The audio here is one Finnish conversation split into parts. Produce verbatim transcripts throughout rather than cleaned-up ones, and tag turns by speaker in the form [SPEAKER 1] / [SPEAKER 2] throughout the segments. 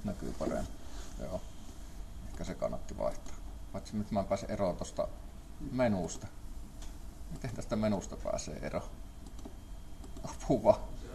[SPEAKER 1] nyt näkyy paremmin. Joo. Ehkä se kannatti vaihtaa. Paitsi nyt mä en pääse eroon tuosta menusta. Miten tästä menusta pääsee eroon? Apua.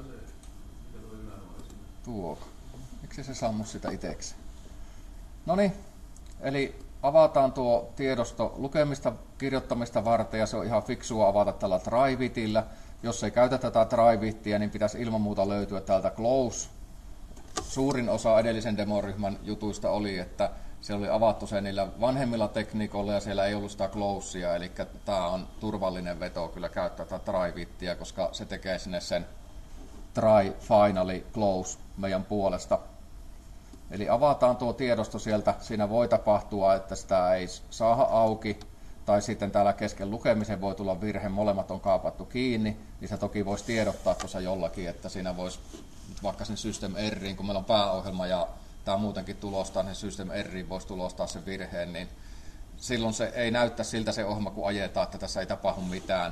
[SPEAKER 1] Tuo. Miksi se sammu sitä itsekseen? Noniin, eli avataan tuo tiedosto lukemista, kirjoittamista varten, ja se on ihan fiksua avata tällä try-bitillä. Jos ei käytä tätä try-bittiä, niin pitäisi ilman muuta löytyä täältä close. Suurin osa edellisen demoryhmän jutuista oli, että se oli avattu se niillä vanhemmilla tekniikoilla ja siellä ei ollut sitä closea, eli tämä on turvallinen veto kyllä käyttää tätä try-bittiä, koska se tekee sinne sen try finally close meidän puolesta. Eli avataan tuo tiedosto sieltä, siinä voi tapahtua, että sitä ei saada auki, tai sitten täällä kesken lukemisen voi tulla virhe, molemmat on kaapattu kiinni, niin se toki voisi tiedottaa tuossa jollakin, että siinä voisi vaikka sen system erroriin, kun meillä on pääohjelma ja tämä muutenkin tulostaa, niin system erroriin voisi tulostaa sen virheen, niin silloin se ei näyttä siltä se ohjelma, kun ajetaan, että tässä ei tapahdu mitään.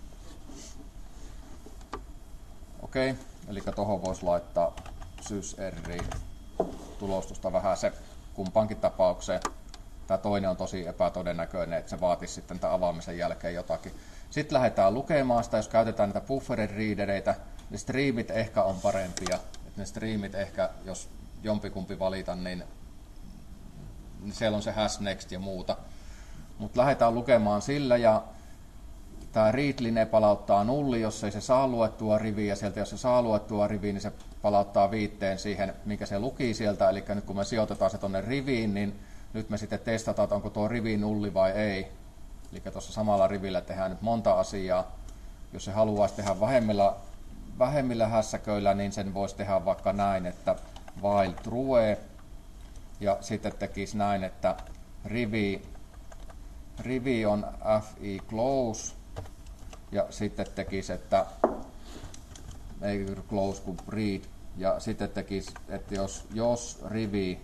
[SPEAKER 1] Okei, eli tuohon voisi laittaa sys erroriin tulostusta vähän se kumpaankin tapaukseen. Tämä toinen on tosi epätodennäköinen, että se vaatisi sitten tämän avaamisen jälkeen jotakin. Sitten lähdetään lukemaan sitä, jos käytetään näitä bufferin readereitä, niin streamit ehkä on parempia. Että ne streamit ehkä, jos jompikumpi valita, niin, niin siellä on se hash next ja muuta. Mutta lähdetään lukemaan sillä, ja tämä readline palauttaa nulli, jos ei se saa luettua riviä, ja sieltä jos se saa luettua riviä, niin se palauttaa viitteen siihen, minkä se luki sieltä. Eli nyt kun me sijoitetaan se tuonne riviin, niin nyt me sitten testataan, että onko tuo rivi nulli vai ei. Eli tuossa samalla rivillä tehdään nyt monta asiaa. Jos se haluaisi tehdä vähemmillä, vähemmillä hässäköillä, niin sen voisi tehdä vaikka näin, että while true, ja sitten tekisi näin, että rivi, rivi on fi close, ja sitten tekisi, että ei close kuin read, ja sitten tekisi, että jos, jos rivi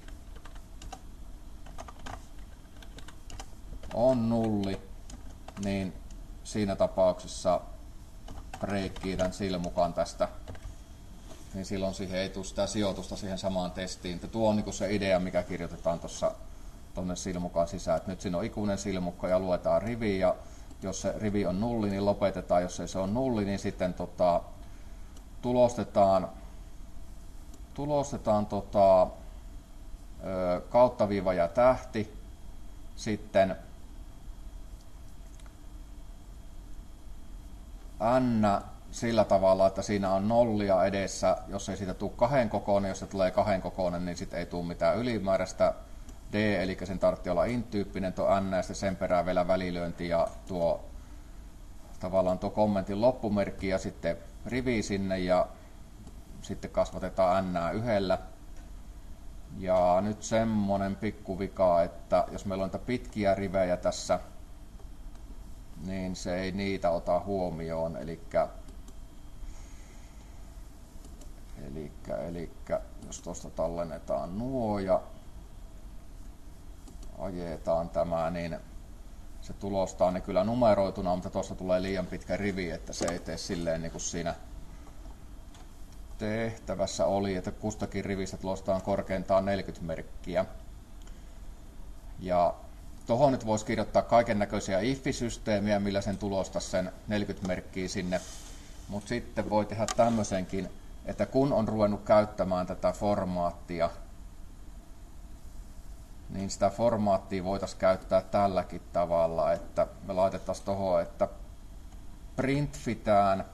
[SPEAKER 1] on nulli, niin siinä tapauksessa breikkii tämän sil mukaan tästä, niin silloin siihen ei tule sitä sijoitusta siihen samaan testiin. Tuo on niin se idea, mikä kirjoitetaan tuossa tuonne sil mukaan sisään. Et nyt siinä on ikuinen silmukka ja luetaan rivi, ja jos se rivi on nulli, niin lopetetaan. Jos ei se on nulli, niin sitten tota, tulostetaan, tulostetaan tota, kauttaviiva ja tähti, sitten n sillä tavalla, että siinä on nollia edessä, jos ei siitä tule kahden kokoinen, jos se tulee kahden kokoinen, niin sitten ei tule mitään ylimääräistä d, eli sen tarvitsee olla int-tyyppinen tuo n, ja sitten sen perään vielä välilyönti ja tuo tavallaan tuo kommentin loppumerkki ja sitten rivi sinne, ja sitten kasvatetaan n yhdellä. Ja nyt semmonen pikku vika, että jos meillä on niitä pitkiä rivejä tässä, niin se ei niitä ota huomioon, elikkä, elikkä, elikkä jos tuosta tallennetaan nuo ja ajetaan tämä, niin se tulostaa ne kyllä numeroituna, mutta tuossa tulee liian pitkä rivi, että se ei tee silleen niin kuin siinä tehtävässä oli, että kustakin rivistä tulostaan korkeintaan neljäkymmentä merkkiä. Ja tuohon nyt voisi kirjoittaa kaiken näköisiä if-systeemiä, millä sen tulostaa sen neljäkymmentä merkkiä sinne. Mutta sitten voi tehdä tämmöisenkin, että kun on ruvennut käyttämään tätä formaattia, niin sitä formaattia voitaisiin käyttää tälläkin tavalla, että me laitettaisiin tuohon, että printfitään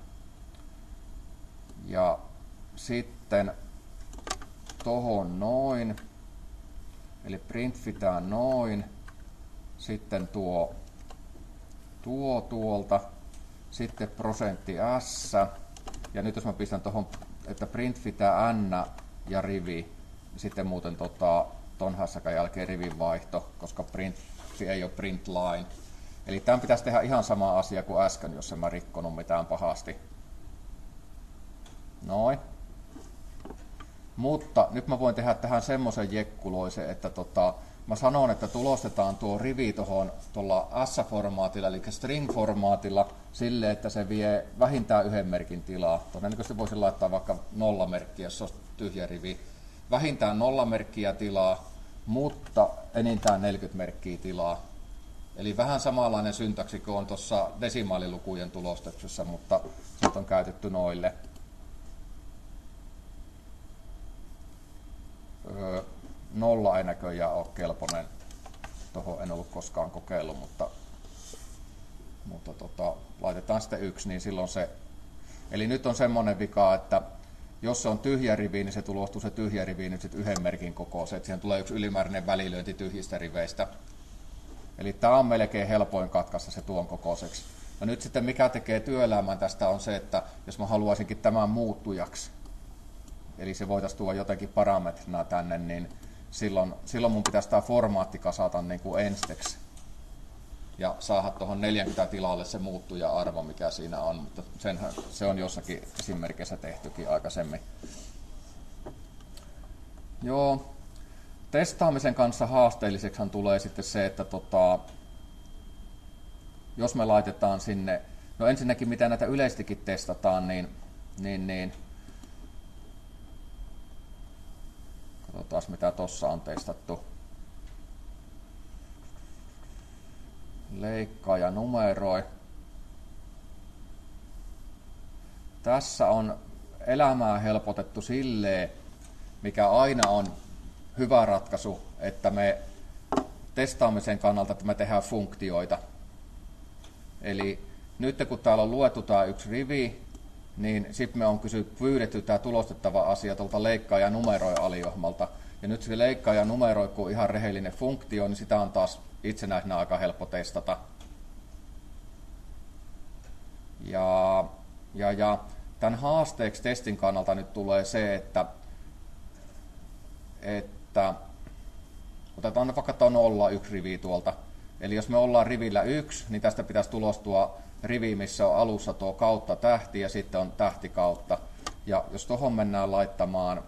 [SPEAKER 1] ja sitten tuohon noin, eli printfitään noin, sitten tuo, tuo tuolta, sitten prosentti s, ja nyt jos mä pistän tuohon, että printfitää n ja rivi, niin sitten muuten tota, ton hässäkän jälkeen rivin vaihto, koska print ei ole print line. Eli tämän pitäisi tehdä ihan sama asia kuin äsken, jos en mä rikkonut mitään pahasti. Noin. Mutta nyt mä voin tehdä tähän semmoisen jekkuloisen, että tota, mä sanon, että tulostetaan tuo rivi tuohon tuolla S-formaatilla, eli string-formaatilla, sille, että se vie vähintään yhden merkin tilaa. Todennäköisesti voisin laittaa vaikka nolla merkkiä, jos se olisi tyhjä rivi. vähintään nolla merkkiä tilaa, mutta enintään neljäkymmentä merkkiä tilaa. Eli vähän samanlainen syntaksi kuin on tuossa desimaalilukujen tulostuksessa, mutta se on käytetty noille. Öö, nolla ei näköjään ole kelpoinen. Tuohon en ollut koskaan kokeillut, mutta, mutta tota, laitetaan sitten yksi, niin silloin se... Eli nyt on semmoinen vika, että jos se on tyhjä rivi, niin se tulostuu se tyhjä rivi nyt sitten yhden merkin kokoiseen, että siihen tulee yksi ylimääräinen välilöinti tyhjistä riveistä. Eli tämä on melkein helpoin katkaista se tuon kokoiseksi. Ja nyt sitten mikä tekee työelämän tästä on se, että jos mä haluaisinkin tämän muuttujaksi, eli se voitaisiin tuoda jotenkin parametrina tänne, niin silloin, silloin mun pitäisi tämä formaatti kasata niin kuin ensiksi. Ja saada tuohon neljäkymmentä tilalle se muuttuja-arvo, mikä siinä on, mutta senhän, se on jossakin esimerkissä tehtykin aikaisemmin. Joo. Testaamisen kanssa haasteelliseksihan tulee sitten se, että tota, jos me laitetaan sinne, no ensinnäkin mitä näitä yleistikin testataan, niin, niin, niin katsotaan mitä tuossa on testattu. Leikkaa ja numeroi. Tässä on elämää helpotettu silleen, mikä aina on hyvä ratkaisu, että me testaamisen kannalta että me tehdään funktioita. Eli nyt kun täällä on luettu tämä yksi rivi, niin sitten me on kysy, pyydetty tämä tulostettava asia tuolta leikkaa ja numeroi aliohmalta. Ja nyt se leikkaa ja numeroi, kun ihan rehellinen funktio, niin sitä on taas itsenäisenä aika helppo testata. Ja, ja, ja tämän haasteeksi testin kannalta nyt tulee se, että, että otetaan vaikka tuo nolla yksi rivi tuolta. Eli jos me ollaan rivillä yksi, niin tästä pitäisi tulostua rivi, missä on alussa tuo kautta tähti ja sitten on tähti kautta. Ja jos tuohon mennään laittamaan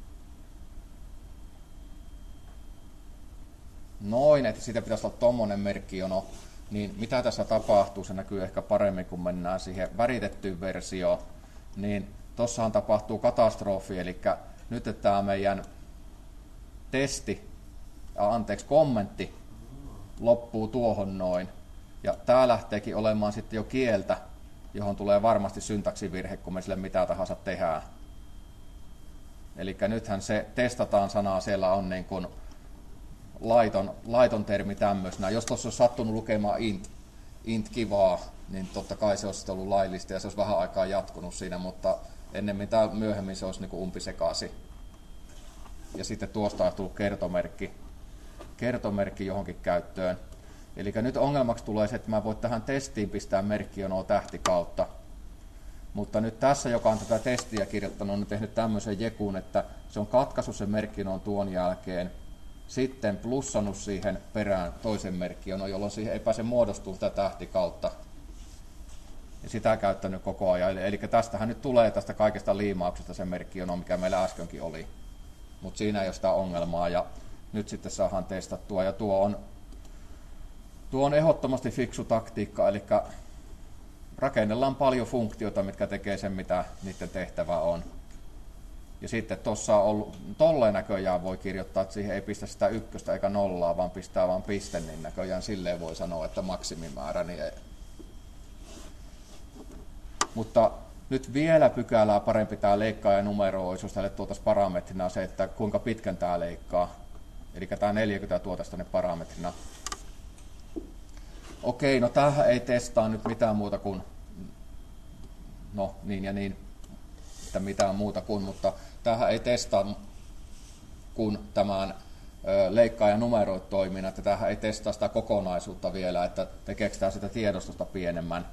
[SPEAKER 1] noin, että siitä pitäisi olla tuommoinen merkkijono, niin mitä tässä tapahtuu, se näkyy ehkä paremmin, kun mennään siihen väritettyyn versioon, niin tuossahan tapahtuu katastrofi, eli nyt tämä meidän testi, anteeksi, kommentti loppuu tuohon noin, ja tämä lähteekin olemaan sitten jo kieltä, johon tulee varmasti syntaksivirhe, kun me sille mitä tahansa tehdään. Eli nythän se testataan sanaa, siellä on niin kuin laiton, laiton termi tämmöisenä. Jos tuossa olisi sattunut lukemaan int, int kivaa, niin totta kai se olisi ollut laillista ja se olisi vähän aikaa jatkunut siinä, mutta ennemmin tai myöhemmin se olisi niin kuin umpisekaisin. Ja sitten tuosta on tullut kertomerkki, kertomerkki johonkin käyttöön. Eli nyt ongelmaksi tulee se, että mä voin tähän testiin pistää merkkijonoa tähti kautta. Mutta nyt tässä, joka on tätä testiä kirjoittanut, on tehnyt tämmöisen jekun, että se on katkaissut sen merkkijonon tuon jälkeen, sitten plussannut siihen perään toisen merkkijonon, jolloin siihen ei pääse muodostumaan sitä tähti kautta. Ja sitä käyttänyt koko ajan. Eli tästähän nyt tulee tästä kaikesta liimauksesta se merkkijono, mikä meillä äskenkin oli. Mutta siinä ei ole sitä ongelmaa ja nyt sitten saadaan testattua. Ja tuo on, tuo on ehdottomasti fiksu taktiikka, eli rakennellaan paljon funktioita, mitkä tekee sen, mitä niiden tehtävä on. Ja sitten tuossa on ollut, tolleen näköjään voi kirjoittaa, että siihen ei pistä sitä ykköstä eikä nollaa, vaan pistää vaan piste, niin näköjään silleen voi sanoa, että maksimimäärä. Niin ei. Mutta nyt vielä pykälää parempi tämä leikkaa ja numeroisuus, tälle tuotaisiin parametrina se, että kuinka pitkän tämä leikkaa. Eli tämä neljäkymmentä tuotaisiin tänne parametrina. Okei, no tämähän ei testaa nyt mitään muuta kuin, no niin ja niin, että mitään muuta kuin, mutta tämähän ei testaa kun tämän leikkaa ja numeroit toiminnan, että tämähän ei testaa sitä kokonaisuutta vielä, että tekeekö tämä sitä tiedostosta pienemmän.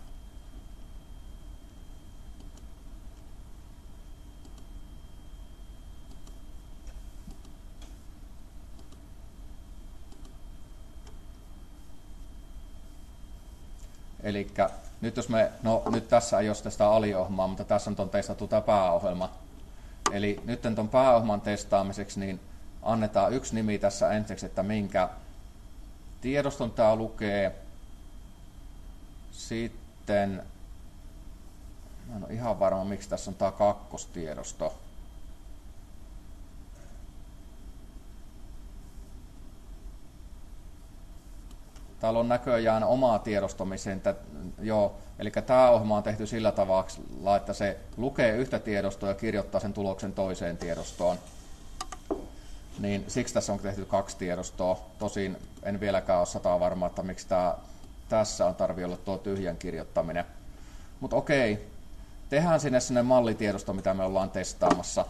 [SPEAKER 1] Eli nyt jos me, no nyt tässä ei ole sitä aliohjelmaa, mutta tässä on testattu tämä pääohjelma. Eli nyt tuon pääohjelman testaamiseksi niin annetaan yksi nimi tässä ensiksi, että minkä tiedoston tämä lukee. Sitten, mä en ole ihan varma miksi tässä on tämä kakkostiedosto. täällä on näköjään omaa tiedostomiseen. Joo, eli tämä ohjelma on tehty sillä tavalla, että se lukee yhtä tiedostoa ja kirjoittaa sen tuloksen toiseen tiedostoon. Niin siksi tässä on tehty kaksi tiedostoa. Tosin en vieläkään ole sataa varma, että miksi tämä, tässä on tarvitse olla tuo tyhjän kirjoittaminen. Mutta okei, tehdään sinne sinne mallitiedosto, mitä me ollaan testaamassa,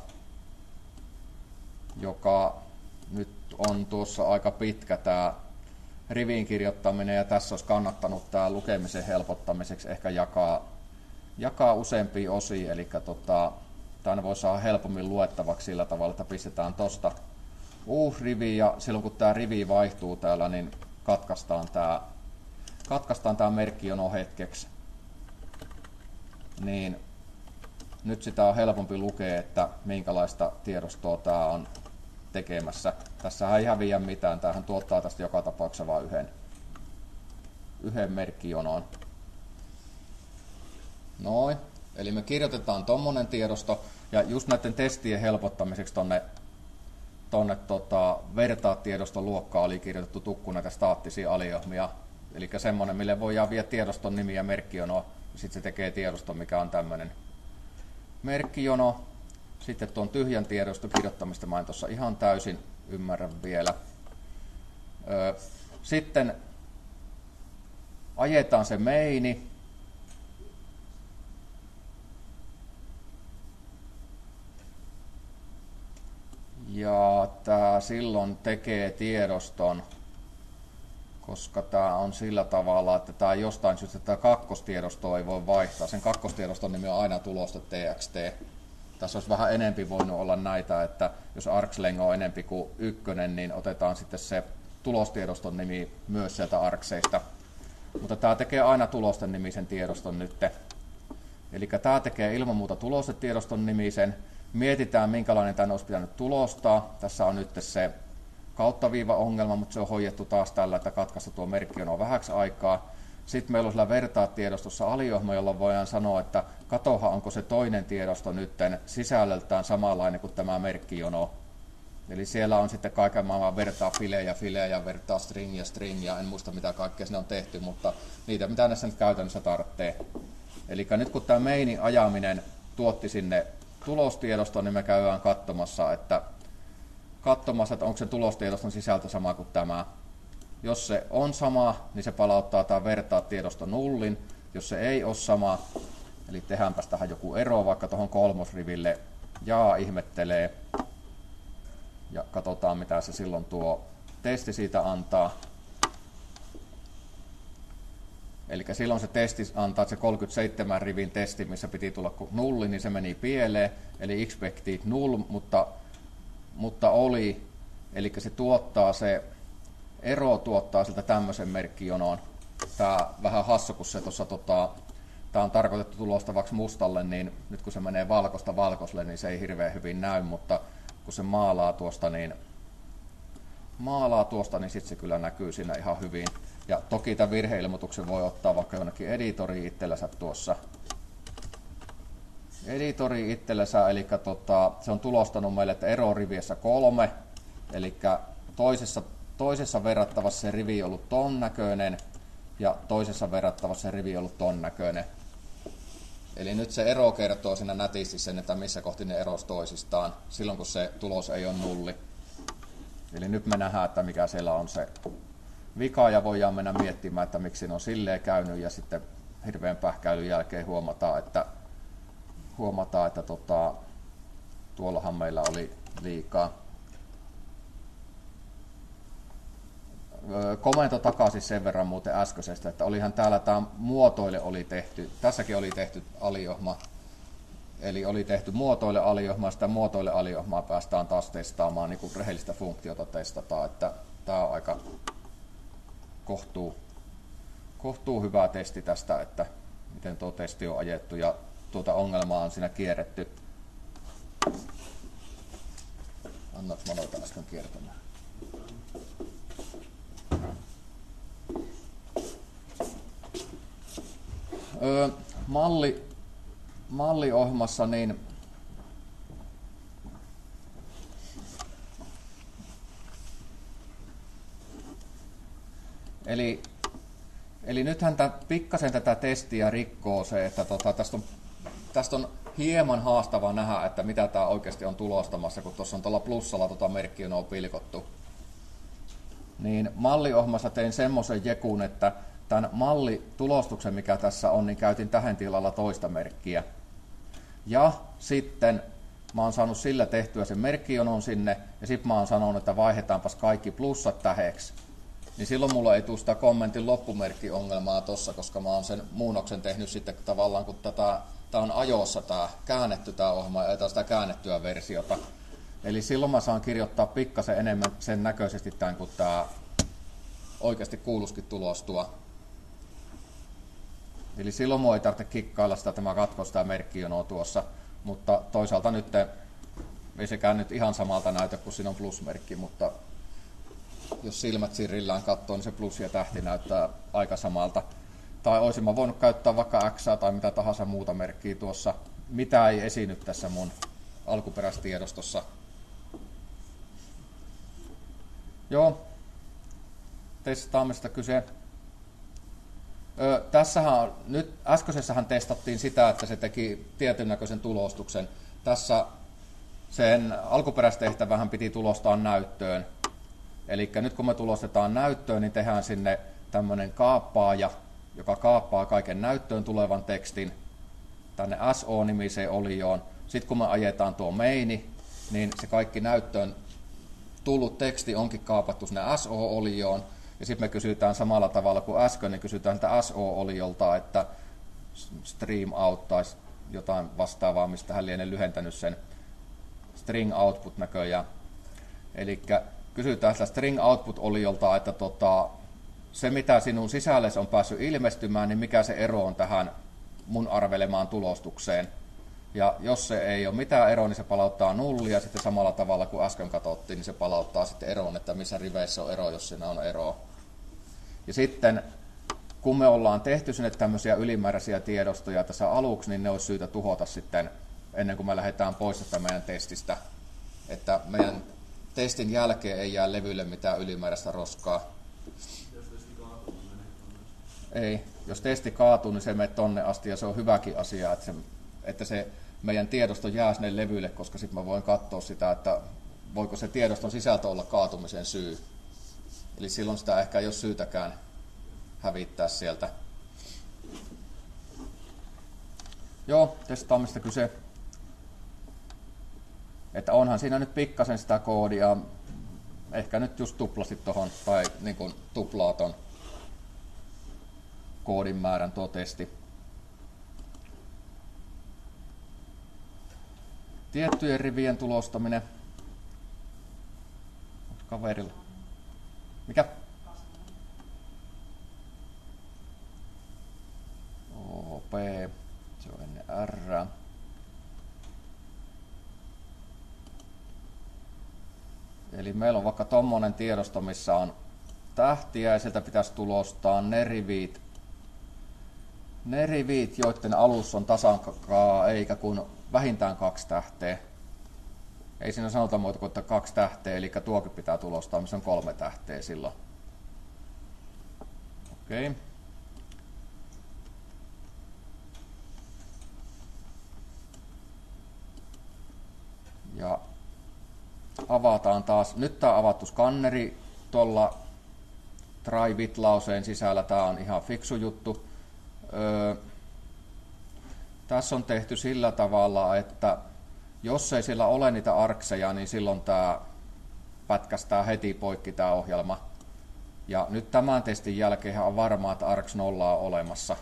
[SPEAKER 1] joka nyt on tuossa aika pitkä tämä riviin kirjoittaminen, ja tässä olisi kannattanut tämä lukemisen helpottamiseksi ehkä jakaa, jakaa useampia osia, eli tota, tämän voi saada helpommin luettavaksi sillä tavalla, että pistetään tuosta uh rivi, ja silloin kun tämä rivi vaihtuu täällä, niin katkaistaan tämä, katkaistaan tämä merkkijono hetkeksi. Niin nyt sitä on helpompi lukea, että minkälaista tiedostoa tämä on tekemässä. Tässä ei häviä mitään, tämähän tuottaa tästä joka tapauksessa vain yhden, yhden merkkijonon. Noin, eli me kirjoitetaan tommonen tiedosto, ja just näiden testien helpottamiseksi tonne, tonne tota, vertaa tiedoston luokkaan oli kirjoitettu tukku näitä staattisia aliohmia, eli semmonen, mille voidaan viedä tiedoston nimi ja merkkijono, ja sitten se tekee tiedoston, mikä on tämmönen merkkijono. Sitten tuon tyhjän tiedoston kirjoittamista mä en tuossa ihan täysin ymmärrä vielä. Sitten ajetaan se meini. Ja tämä silloin tekee tiedoston, koska tämä on sillä tavalla, että tämä jostain syystä tämä kakkostiedosto ei voi vaihtaa. Sen kakkostiedoston nimi on aina tulosta txt. Tässä olisi vähän enempi voinut olla näitä, että jos argslang on enempi kuin ykkönen, niin otetaan sitten se tulostiedoston nimi myös sieltä arkseista. Mutta tämä tekee aina tulosten nimisen tiedoston nyt. Eli tämä tekee ilman muuta tulostetiedoston nimisen. Mietitään, minkälainen tämän olisi pitänyt tulostaa. Tässä on nyt se kauttaviiva-ongelma, mutta se on hoidettu taas tällä, että katkaista tuo merkki on vähäksi aikaa. Sitten meillä on sillä vertaa tiedostossa aliohma, jolla voidaan sanoa, että katoha, onko se toinen tiedosto nyt sisällöltään samanlainen kuin tämä merkkijono. Eli siellä on sitten kaiken maailman vertaa filejä, filejä, vertaa stringia, stringia, en muista mitä kaikkea sinne on tehty, mutta niitä mitä näissä nyt käytännössä tarvitsee. Eli nyt kun tämä meinin ajaminen tuotti sinne tulostiedostoon, niin me käydään katsomassa, että, katsomassa, että onko se tulostiedoston sisältö sama kuin tämä. Jos se on sama, niin se palauttaa tämä vertaa tiedosto nullin. Jos se ei ole sama, eli tehdäänpäs tähän joku ero vaikka tuohon kolmosriville, jaa ihmettelee. Ja katsotaan mitä se silloin tuo testi siitä antaa. Eli silloin se testi antaa, että se kolmekymmentäseitsemän rivin testi, missä piti tulla nulli, niin se meni pieleen. Eli expected null, mutta, mutta oli. Eli se tuottaa se ero tuottaa siltä tämmöisen merkkijonon. Tää vähän hassu, kun se tuossa tota, tää on tarkoitettu tulostavaksi mustalle, niin nyt kun se menee valkosta valkoiselle, niin se ei hirveän hyvin näy, mutta kun se maalaa tuosta, niin maalaa tuosta, niin sitten se kyllä näkyy siinä ihan hyvin. Ja toki tämän virheilmoituksen voi ottaa vaikka jonnekin editoriin itsellensä tuossa. Editori itsellensä, eli tota, se on tulostanut meille, että ero riviessä kolme, eli toisessa Toisessa verrattavassa se rivi on ollut ton näköinen ja toisessa verrattavassa se rivi on ollut ton näköinen. Eli nyt se ero kertoo siinä nätisti sen, että missä kohti ne eros toisistaan, silloin kun se tulos ei ole nulli. Eli nyt me nähdään, että mikä siellä on se vika ja voidaan mennä miettimään, että miksi ne on silleen käynyt ja sitten hirveän pähkäilyn jälkeen huomataan, että, huomataan, että tota, tuollahan meillä oli liikaa. Komento takaisin sen verran muuten äskeisestä, että olihan täällä tämä muotoille oli tehty, tässäkin oli tehty aliohma, eli oli tehty muotoille aliohmaa, sitä muotoille aliohmaa päästään taas testaamaan, niin kuin rehellistä funktiota testataan, että tämä on aika kohtuu, kohtuu hyvä testi tästä, että miten tuo testi on ajettu ja tuota ongelmaa on siinä kierretty. Annaks mä noita äsken kiertämään. Öö, malli, malliohjelmassa niin eli Eli nythän tämän, pikkasen tätä testiä rikkoo se, että tota, tästä, on, tästä on hieman haastavaa nähdä, että mitä tämä oikeasti on tulostamassa, kun tuossa on tuolla plussalla tota merkkiä on pilkottu. Niin malliohjelmassa tein semmoisen jekun, että tämän mallitulostuksen, mikä tässä on, niin käytin tähän tilalla toista merkkiä. Ja sitten mä oon saanut sillä tehtyä sen merkkijonon sinne, ja sitten mä oon sanonut, että vaihdetaanpas kaikki plussat täheksi. Niin silloin mulla ei tule sitä kommentin loppumerkkiongelmaa tossa, koska mä oon sen muunnoksen tehnyt sitten tavallaan, kun tätä, tää on ajossa tää käännetty tää ohjelma, ei sitä käännettyä versiota. Eli silloin mä saan kirjoittaa pikkasen enemmän sen näköisesti tämän, kun tää oikeasti kuuluisikin tulostua. Eli silloin mua ei tarvitse kikkailla sitä, että mä katkon sitä merkkijonoa tuossa, mutta toisaalta nyt ei sekään nyt ihan samalta näytä, kun siinä on plusmerkki, mutta jos silmät sirrillään katsoo, niin se plus ja tähti näyttää aika samalta. Tai olisin mä voinut käyttää vaikka X tai mitä tahansa muuta merkkiä tuossa, mitä ei esiinny tässä mun alkuperäistiedostossa. Joo, testaamista kyse. Öö, tässähän, nyt äskeisessähän testattiin sitä, että se teki tietyn näköisen tulostuksen. Tässä sen alkuperäistehtävähän piti tulostaa näyttöön. Eli nyt kun me tulostetaan näyttöön, niin tehdään sinne tämmöinen kaappaaja, joka kaappaa kaiken näyttöön tulevan tekstin tänne S O-nimiseen olioon. Sitten kun me ajetaan tuo maini, niin se kaikki näyttöön tullut teksti onkin kaapattu sinne S O-olioon. Ja sitten me kysytään samalla tavalla kuin äsken, niin kysytään sitä S O-oliolta, että stream out tai jotain vastaavaa, mistä hän lienee lyhentänyt sen string output näköjään. Eli kysytään sitä string output-oliolta, että tota, se mitä sinun sisällesi on päässyt ilmestymään, niin mikä se ero on tähän mun arvelemaan tulostukseen. Ja jos se ei ole mitään eroa, niin se palauttaa nullia, sitten samalla tavalla kuin äsken katsottiin, niin se palauttaa sitten eroon, että missä riveissä on ero, jos siinä on eroa. Ja sitten kun me ollaan tehty sinne tämmöisiä ylimääräisiä tiedostoja tässä aluksi, niin ne olisi syytä tuhota sitten ennen kuin me lähdetään pois tästä meidän testistä. Että meidän testin jälkeen ei jää levylle mitään ylimääräistä roskaa.
[SPEAKER 2] Jos testi kaatuu, niin
[SPEAKER 1] ei. Jos testi kaatuu, niin se menee tonne asti ja se on hyväkin asia, että se, että se meidän tiedosto jää sinne levylle, koska sitten mä voin katsoa sitä, että voiko se tiedoston sisältö olla kaatumisen syy. Eli silloin sitä ehkä ei ole syytäkään hävittää sieltä. Joo, testaamista kyse. Että onhan siinä nyt pikkasen sitä koodia, ehkä nyt just tuplasit tuohon, tai niin kuin tuplaa ton koodin määrän tuo testi. Tiettyjen rivien tulostaminen. Kaverilla. Mikä? O P. Se on ennen R. Eli meillä on vaikka tommonen tiedosto, missä on tähtiä ja sieltä pitäisi tulostaa ne rivit, ne rivit, joiden alussa on tasan eikä kun vähintään kaksi tähteä. Ei siinä sanota muuta kuin, että kaksi tähteä, eli tuokin pitää tulostaa, missä on kolme tähteä silloin. Okei. Okay. Ja avataan taas. Nyt tämä on avattu skanneri tuolla try with-lauseen sisällä. Tämä on ihan fiksu juttu. Öö, tässä on tehty sillä tavalla, että jos ei sillä ole niitä arkseja, niin silloin tämä pätkästää heti poikki tämä ohjelma. Ja nyt tämän testin jälkeen on varmaa, että arks nolla on olemassa.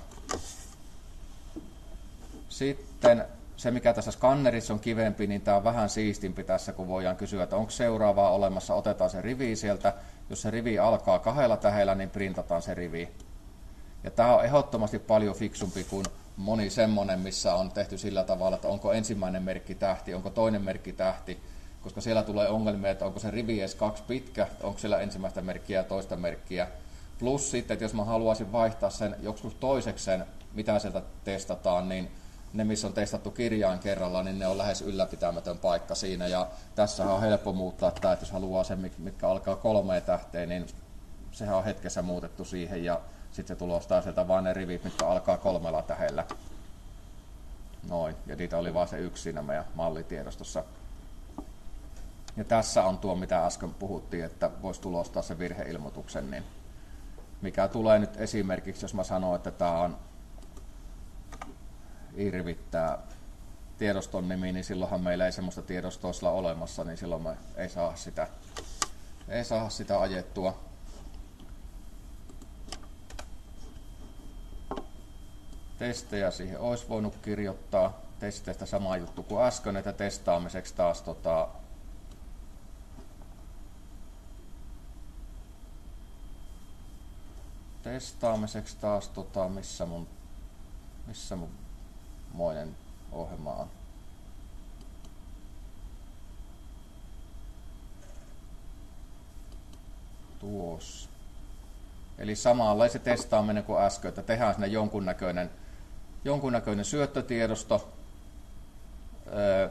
[SPEAKER 1] Sitten se, mikä tässä skannerissa on kivempi, niin tämä on vähän siistimpi tässä, kun voidaan kysyä, että onko seuraavaa olemassa, otetaan se rivi sieltä. Jos se rivi alkaa kahdella tähdellä, niin printataan se rivi. Ja tämä on ehdottomasti paljon fiksumpi kuin moni semmoinen, missä on tehty sillä tavalla, että onko ensimmäinen merkki tähti, onko toinen merkki tähti, koska siellä tulee ongelmia, että onko se rivi edes kaksi pitkä, onko siellä ensimmäistä merkkiä ja toista merkkiä. Plus sitten, että jos mä haluaisin vaihtaa sen joskus toisekseen, mitä sieltä testataan, niin ne, missä on testattu kirjaan kerralla, niin ne on lähes ylläpitämätön paikka siinä. Ja tässä on helppo muuttaa tämä, että jos haluaa sen, mitkä alkaa kolmeen tähteen, niin sehän on hetkessä muutettu siihen. Ja Sitten se tulostaa sieltä vain ne rivit, mitkä alkaa kolmella tähdellä. Noin, ja niitä oli vain se yksi siinä meidän mallitiedostossa. Ja tässä on tuo, mitä äsken puhuttiin, että voisi tulostaa se virheilmoituksen, niin mikä tulee nyt esimerkiksi, jos mä sanon, että tämä on irvittää tiedoston nimi, niin silloinhan meillä ei semmoista tiedostoa sillä olemassa, niin silloin me ei saa sitä, ei saa sitä ajettua. Testejä siihen olisi voinut kirjoittaa. Testeistä sama juttu kuin äsken, että testaamiseksi taas tota, testaamiseksi taas tota, missä mun missä mun moinen ohjelma on. Tuossa. Eli samanlainen se testaaminen kuin äsken, että tehdään sinne jonkunnäköinen, jonkunnäköinen syöttötiedosto. Öö,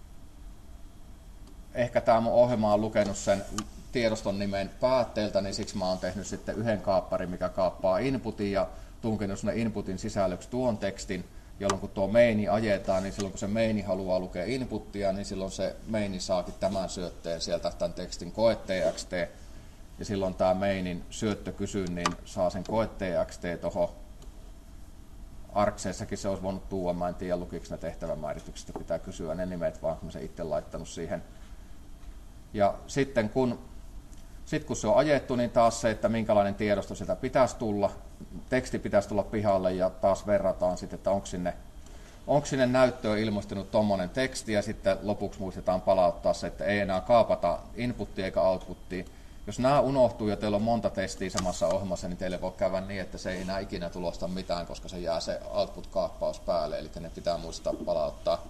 [SPEAKER 1] ehkä tämä mun ohjelma on lukenut sen tiedoston nimen päätteeltä, niin siksi mä oon tehnyt sitten yhden kaapparin, mikä kaappaa inputin ja tunkenut sinne inputin sisällöksi tuon tekstin, jolloin kun tuo maini ajetaan, niin silloin kun se maini haluaa lukea inputtia, niin silloin se maini saakin tämän syötteen sieltä tämän tekstin koe.txt, ja silloin tämä mainin syöttökysyn, niin saa sen koe.txt tuohon. Arcseessakin se olisi voinut tuoda, mä en tiedä lukiksi ne tehtävämääritykset, pitää kysyä ne nimet, vaan mä sen itse laittanut siihen. Ja sitten kun, sit kun se on ajettu, niin taas se, että minkälainen tiedosto sieltä pitäisi tulla, teksti pitäisi tulla pihalle ja taas verrataan sitten, että onko sinne, onko sinne näyttöön ilmoistunut tuommoinen teksti ja sitten lopuksi muistetaan palauttaa se, että ei enää kaapata inputtia eikä outputtia. Jos nämä unohtuu ja teillä on monta testiä samassa ohjelmassa, niin teille voi käydä niin, että se ei enää ikinä tulosta mitään, koska se jää se output-kaappaus päälle, eli ne pitää muistaa palauttaa.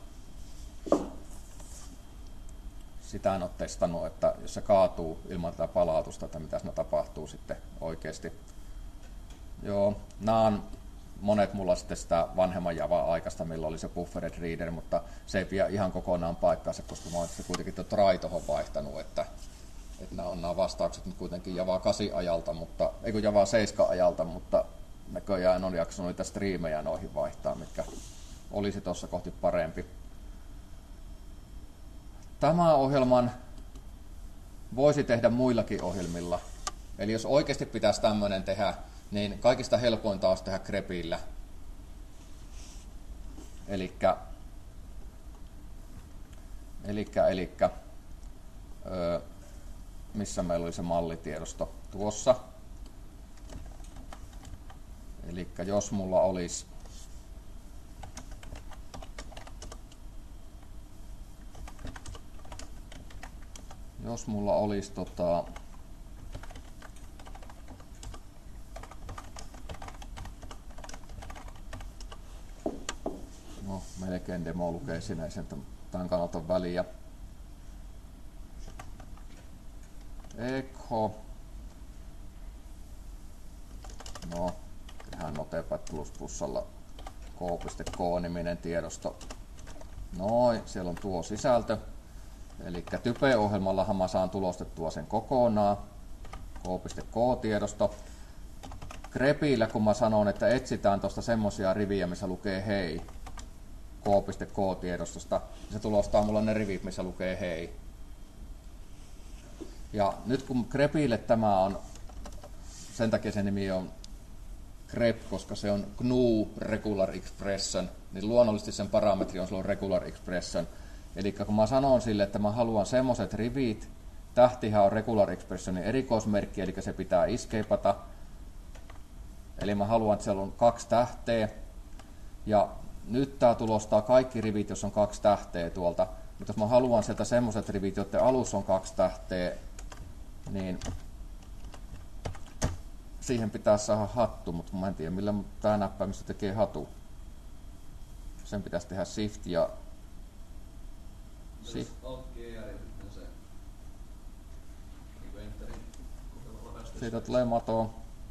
[SPEAKER 1] Sitä en ole testannut, että jos se kaatuu ilman tätä palautusta, että mitä siinä tapahtuu sitten oikeasti. Joo, nämä on monet mulla sitten sitä vanhemman Java-aikaista, milloin oli se buffered reader, mutta se ei pidä ihan kokonaan paikkaansa, koska mä oon kuitenkin tuo try tohon vaihtanut, että, että nämä on nämä vastaukset nyt kuitenkin Java kahdeksan ajalta, mutta, ei kun Java seitsemän ajalta, mutta näköjään on jaksanut niitä striimejä noihin vaihtaa, mitkä olisi tuossa kohti parempi. Tämä ohjelman voisi tehdä muillakin ohjelmilla. Eli jos oikeasti pitäisi tämmöinen tehdä, niin kaikista helpointa olisi tehdä grepillä. Elikkä, elikkä, elikkä öö, missä meillä oli se mallitiedosto tuossa. Elikkä jos mulla olisi Jos mulla olisi tota, no melkein demo lukee sinne, ei sen tämän kannalta väliä. Echo. No, tehdään Notepad plus plussalla k.k-niminen tiedosto. Noin, siellä on tuo sisältö. Eli Type-ohjelmallahan mä saan tulostettua sen kokonaan, k.k-tiedosto. Grepillä, kun mä sanon, että etsitään tuosta semmosia riviä, missä lukee hei, k.k-tiedostosta, se tulostaa mulle ne rivit, missä lukee hei. Ja nyt kun grepille tämä on, sen takia sen nimi on grep, koska se on G N U Regular Expression, niin luonnollisesti sen parametri on silloin Regular Expression. Eli kun mä sanon sille, että mä haluan semmoiset rivit, tähtihän on Regular Expressionin erikoismerkki, eli se pitää escapata. Eli mä haluan, että siellä on kaksi tähteä. Ja nyt tää tulostaa kaikki rivit, jos on kaksi tähteä tuolta. Mutta jos mä haluan sieltä semmoiset rivit, joiden alussa on kaksi tähteä, niin siihen pitää saada hattu, mutta mä en tiedä, millä tää näppäimistö tekee hatu. Sen pitäisi tehdä shift ja
[SPEAKER 2] Si-
[SPEAKER 1] Siitä tulee mato.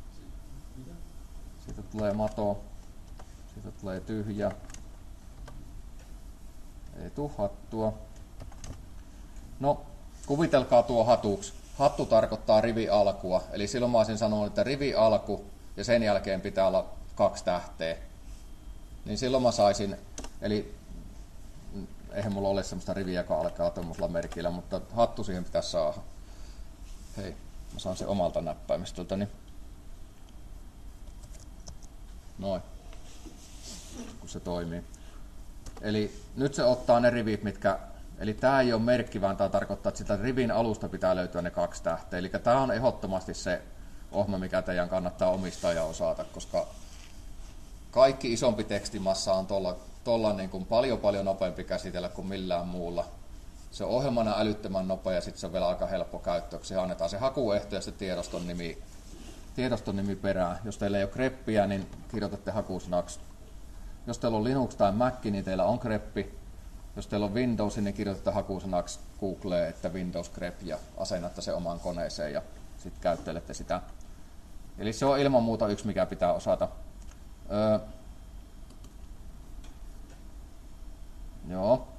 [SPEAKER 1] Siitä tulee mato. Siitä tulee tyhjä. Ei tuu hattua. No, kuvitelkaa tuo hatuksi. Hattu tarkoittaa rivi alkua. Eli silloin mä olisin sanonut, että rivi alku ja sen jälkeen pitää olla kaksi tähteä. Niin silloin mä saisin, eli eihän mulla ole semmoista riviä, joka alkaa tuommoisella merkillä, mutta hattu siihen pitäisi saada. Hei, mä saan sen omalta näppäimistöltä. Niin. Noin, kun se toimii. Eli nyt se ottaa ne rivit, mitkä, eli tää ei ole merkki, vaan tää tarkoittaa, että sitä rivin alusta pitää löytyä ne kaksi tähteä. Eli tää on ehdottomasti se ohjelma, mikä teidän kannattaa omistaa ja osata, koska kaikki isompi tekstimassa on tuolla, tuolla niin kuin paljon paljon nopeampi käsitellä kuin millään muulla. Se on ohjelmana älyttömän nopea ja sitten se on vielä aika helppo käyttöksi. Annetaan se hakuehto ja se tiedoston nimi, tiedoston nimi perään. Jos teillä ei ole greppiä, niin kirjoitatte hakusanaksi. Jos teillä on Linux tai Mac, niin teillä on greppi. Jos teillä on Windows, niin kirjoitatte hakusanaksi Googleen, että Windows grep ja asennatte se omaan koneeseen ja sitten käyttelette sitä. Eli se on ilman muuta yksi, mikä pitää osata. Öö, joo.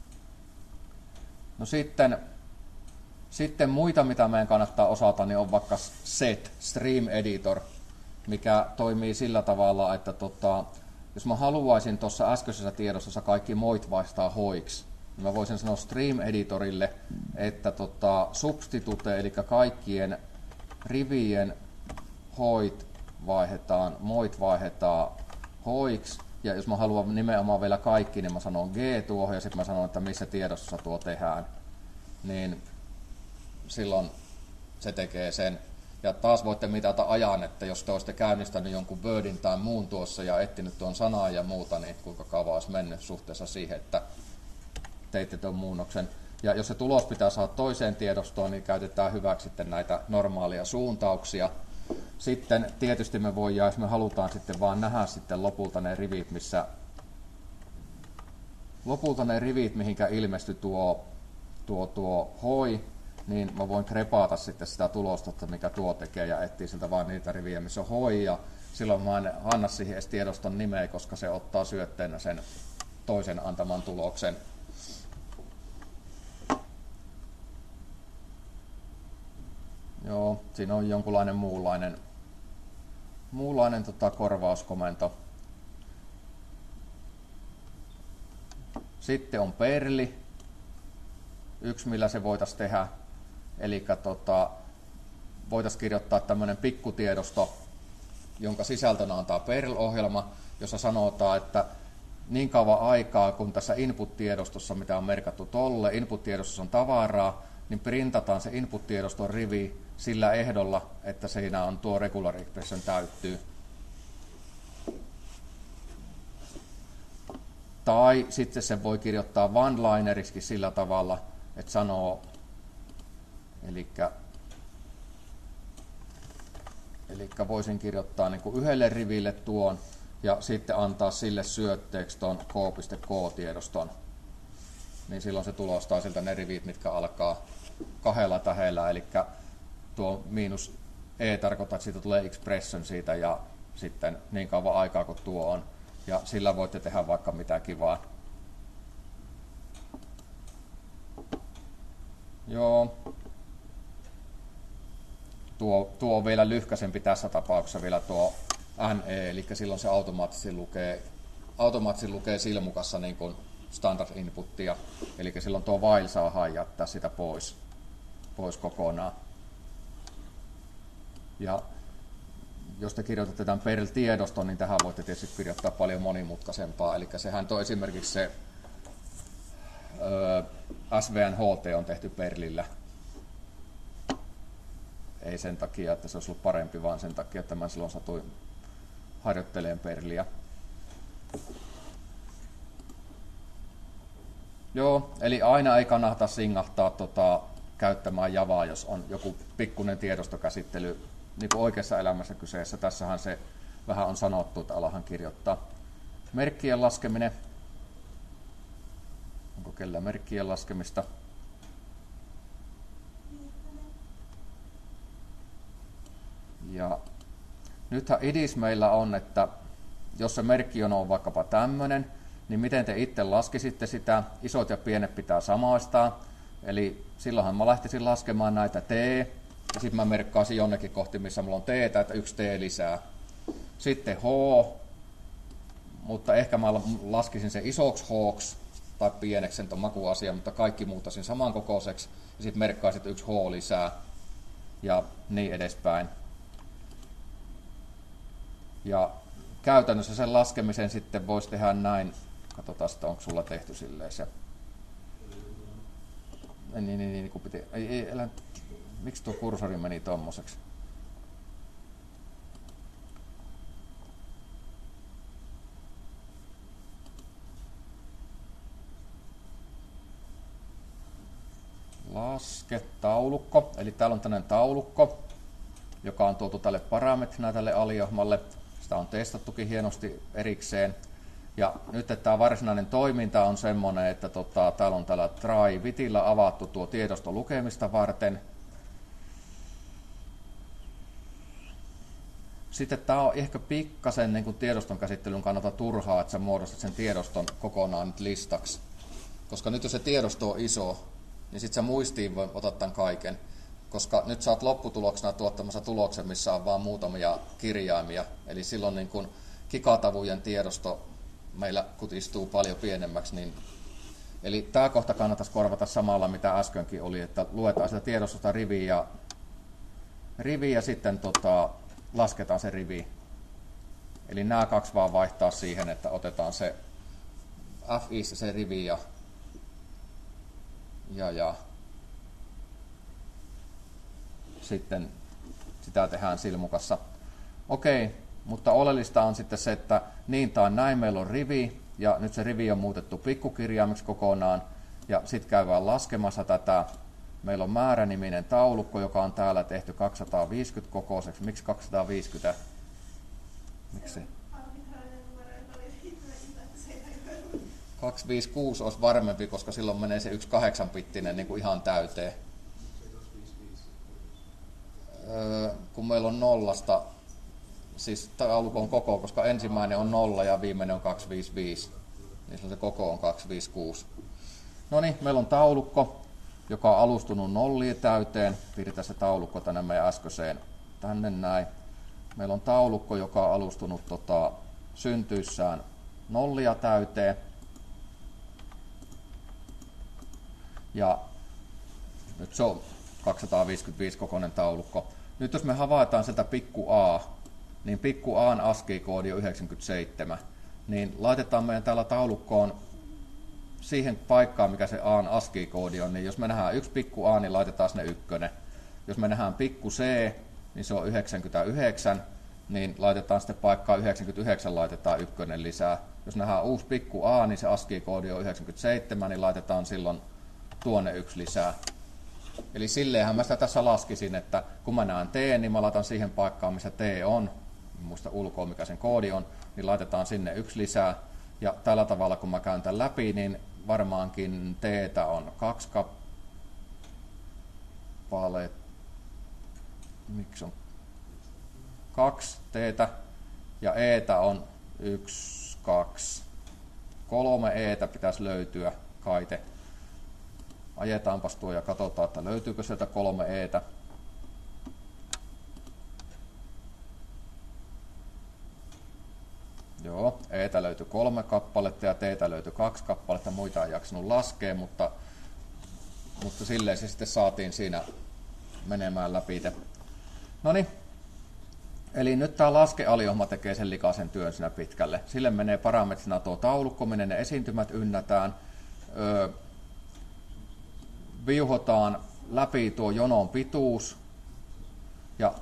[SPEAKER 1] No sitten, sitten muita, mitä meidän kannattaa osata, niin on vaikka Set, Stream Editor, mikä toimii sillä tavalla, että tota, jos mä haluaisin tuossa äskeisessä tiedostossa kaikki moit vaihtaa hoiksi, niin mä voisin sanoa Stream Editorille, että tota, substitute, eli kaikkien rivien hoit vaihdetaan, moit vaihdetaan hoiksi, ja jos mä haluan nimenomaan vielä kaikki, niin mä sanon G tuohon, ja sitten mä sanon, että missä tiedostossa tuo tehdään, niin silloin se tekee sen. Ja taas voitte mitata ajan, että jos te olisitte käynnistänyt jonkun Wordin tai muun tuossa ja etsinyt tuon sanaa ja muuta, niin kuinka kauan olisi mennyt suhteessa siihen, että teitte tuon muunnoksen. Ja jos se tulos pitää saada toiseen tiedostoon, niin käytetään hyväksi sitten näitä normaalia suuntauksia. Sitten tietysti me voidaan, jos me halutaan sitten vaan nähdä sitten lopulta ne rivit, missä lopulta ne rivit, mihinkä ilmestyi tuo, tuo, tuo hoi, niin mä voin krepaata sitten sitä tulosta, että mikä tuo tekee, ja etsiä siltä vain niitä riviä, missä on hoi, ja silloin mä en anna siihen edes tiedoston nimeä, koska se ottaa syötteenä sen toisen antaman tuloksen. Joo, siinä on jonkunlainen muunlainen, muunlainen tota, korvauskomento. Sitten on Perli, yksi millä se voitaisiin tehdä. Eli tota, voitaisiin kirjoittaa tämmöinen pikkutiedosto, jonka sisältönä on tämä Perl-ohjelma, jossa sanotaan, että niin kauan aikaa, kun tässä input-tiedostossa, mitä on merkattu tolle, input-tiedostossa on tavaraa, niin printataan se input-tiedoston rivi sillä ehdolla, että siinä on tuo regular expression täyttyy. Tai sitten se voi kirjoittaa one-lineriksi sillä tavalla, että sanoo, elikkä, elikkä voisin kirjoittaa niin kuin yhdelle riville tuon ja sitten antaa sille syötteeksi tuon k.k-tiedoston. Niin silloin se tulostaa siltä ne rivit, mitkä alkaa kahdella tähdellä, eli tuo miinus e tarkoittaa, että siitä tulee expression siitä ja sitten niin kauan aikaa kuin tuo on. Ja sillä voitte tehdä vaikka mitä kivaa. Joo. Tuo, tuo on vielä lyhkäisempi tässä tapauksessa vielä tuo ne, eli silloin se automaattisesti lukee, automaattisesti lukee silmukassa niin kuin standard inputtia, eli silloin tuo while saa jättää sitä pois, pois kokonaan. Ja jos te kirjoitatte tämän Perl-tiedoston, niin tähän voitte tietysti kirjoittaa paljon monimutkaisempaa, eli sehän tuo esimerkiksi se ö, S V N H T on tehty Perlillä. Ei sen takia, että se olisi ollut parempi, vaan sen takia, että mä silloin satuin harjoittelemaan Perliä. Joo, eli aina ei kannata singahtaa tota, käyttämään Javaa, jos on joku pikkuinen tiedostokäsittely niin kuin oikeassa elämässä kyseessä. Tässähän se vähän on sanottu, että alahan kirjoittaa. Merkkien laskeminen. Onko kellä merkkien laskemista? Ja nythän idis meillä on, että jos se merkkijono on vaikkapa tämmöinen, niin miten te itse laskisitte sitä? Isot ja pienet pitää samaistaa. Eli silloinhan mä lähtisin laskemaan näitä t, ja sitten mä merkkaisin jonnekin kohti, missä mulla on t, että yksi t lisää. Sitten H, mutta ehkä mä laskisin sen isoksi H:ksi tai pieneksi, sen on makuasia, mutta kaikki muutasin samankokoiseksi ja sitten merkkaisin yksi H lisää ja niin edespäin. Ja käytännössä sen laskemisen sitten voisi tehdä näin. Katsotaan sitä, onko sulla tehty silleen se. Niin, niin, niin, kun piti. Ei, ei, elä. Miksi tuo kursori meni tommoseksi? Laske taulukko. Eli täällä on tämmöinen taulukko, joka on tuotu tälle parametrina tälle aliohmalle. Sitä on testattukin hienosti erikseen. Ja nyt että tämä varsinainen toiminta on semmoinen, että tota, täällä on tällä try vitillä avattu tuo tiedosto lukemista varten. Sitten tämä on ehkä pikkasen niin kuin tiedoston käsittelyn kannalta turhaa, että sä muodostat sen tiedoston kokonaan nyt listaksi. Koska nyt jos se tiedosto on iso, niin sitten sä muistiin voi ottaa tämän kaiken. Koska nyt sä oot lopputuloksena tuottamassa tuloksen, missä on vain muutamia kirjaimia. Eli silloin niin kun kikatavujen tiedosto meillä kutistuu paljon pienemmäksi. Niin... Eli tämä kohta kannattaisi korvata samalla, mitä äskenkin oli, että luetaan sitä tiedostosta riviä ja, rivi ja sitten tota, lasketaan se rivi. Eli nämä kaksi vaan vaihtaa siihen, että otetaan se F I se rivi ja, ja, ja sitten sitä tehdään silmukassa. Okei, mutta oleellista on sitten se, että niin tai näin meillä on rivi, ja nyt se rivi on muutettu pikkukirjaimiksi kokonaan, ja sitten käydään laskemassa tätä. Meillä on määräniminen taulukko, joka on täällä tehty kaksisataaviisikymmentä kokoiseksi. Miksi kaksisataaviisikymmentä? Miksi se? kaksisataaviisikymmentäkuusi olisi varmempi, koska silloin menee se yksi kahdeksanpittinen niin kuin ihan täyteen. Öö, kun meillä on nollasta, siis taulukon koko, koska ensimmäinen on nolla ja viimeinen on kaksisataaviisikymmentäviisi, niin se koko on kaksisataaviisikymmentäkuusi. No niin, meillä on taulukko, joka on alustunut nollia täyteen. Piirretään se taulukko tänne meidän äskeiseen tänne näin. Meillä on taulukko, joka on alustunut tota, syntyissään nollia täyteen. Ja nyt se on kaksisataaviisikymmentäviisi kokoinen taulukko. Nyt jos me havaitaan sieltä pikku a, niin pikku a:n ASCII-koodi on yhdeksänkymmentäseitsemän. Niin laitetaan meidän täällä taulukkoon siihen paikkaan, mikä se a:n ASCII-koodi on. Niin jos me nähdään yksi pikku a, niin laitetaan sinne ykkönen. Jos me nähdään pikku c, niin se on yhdeksänkymmentäyhdeksän, niin laitetaan sitten paikkaan yhdeksänkymmentäyhdeksän, laitetaan ykkönen lisää. Jos nähdään uusi pikku a, niin se ASCII-koodi on yhdeksänkymmentäseitsemän, niin laitetaan silloin tuonne yksi lisää. Eli silleenhän mä sitä tässä laskisin, että kun mä näen T, niin mä laitan siihen paikkaan, missä T on, muista ulkoa mikä sen koodi on, niin laitetaan sinne yksi lisää. Ja tällä tavalla, kun mä käyn tämän läpi, niin varmaankin T on kaksi kappaletta. Miksi on kaksi T ja E on yksi, kaksi, kolme E pitäisi löytyä kaite. Ajetaanpas tuo ja katsotaan, että löytyykö sieltä kolme Etä. Joo, Etä löytyi kolme kappaletta ja T:tä löytyi kaksi kappaletta. Muita ei jaksanut laskea, mutta, mutta silleen se sitten saatiin siinä menemään läpi. Noniin. Eli nyt tämä laskealiohma tekee sen likaisen työn siinä pitkälle. Sille menee parametrina tuo taulukko, minne ne esiintymät ynnätään. Öö, viuhotaan läpi tuo jonon pituus. Ja,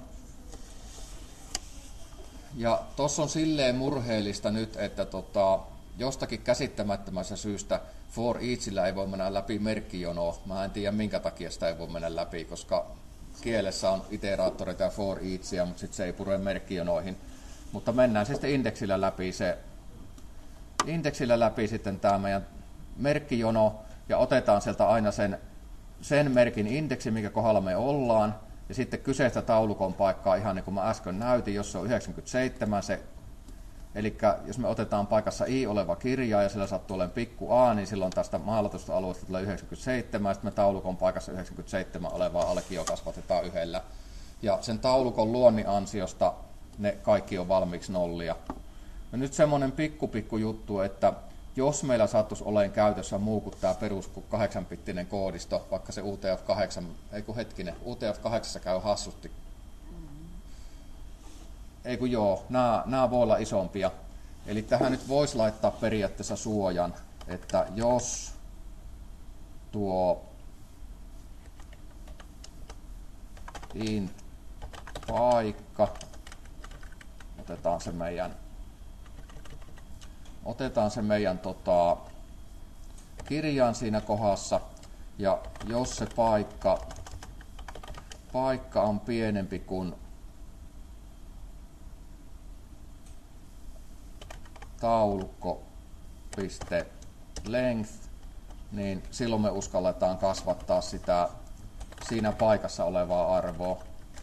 [SPEAKER 1] ja tuossa on silleen murheellista nyt, että tota, jostakin käsittämättömästä syystä for eachillä ei voi mennä läpi merkkijonoa. Mä en tiedä minkä takia sitä ei voi mennä läpi, koska kielessä on iteraattoreita ja for eachia, mutta sitten se ei pure merkkijonoihin. Mutta mennään sitten indeksillä läpi se indeksillä läpi sitten tämä meidän merkkijono ja otetaan sieltä aina sen sen merkin indeksi, mikä kohdalla me ollaan, ja sitten kyseistä taulukon paikkaa ihan niin kuin mä äsken näytin, jos se on yhdeksänkymmentäseitsemän se, eli jos me otetaan paikassa i oleva kirja ja sillä sattuu olemaan pikku a, niin silloin tästä maalatusta alueesta tulee yhdeksänkymmentäseitsemän, ja sitten me taulukon paikassa yhdeksänkymmentäseitsemän olevaa alkio kasvatetaan yhdellä. Ja sen taulukon luonnin ansiosta ne kaikki on valmiiksi nollia. No nyt semmoinen pikku pikku juttu, että jos meillä sattuisi olemaan käytössä muu kuin tämä perus kahdeksanbittinen koodisto, vaikka se U T F kahdeksan, ei kun hetkinen, U T F kahdeksan käy hassusti. Ei kun joo, nämä, nämä voi olla isompia. Eli tähän nyt voisi laittaa periaatteessa suojan, että jos tuo int paikka, otetaan se meidän, otetaan se meidän tota, kirjaan siinä kohdassa, ja jos se paikka, paikka on pienempi kuin taulukko.length, niin silloin me uskalletaan kasvattaa sitä siinä paikassa olevaa arvoa.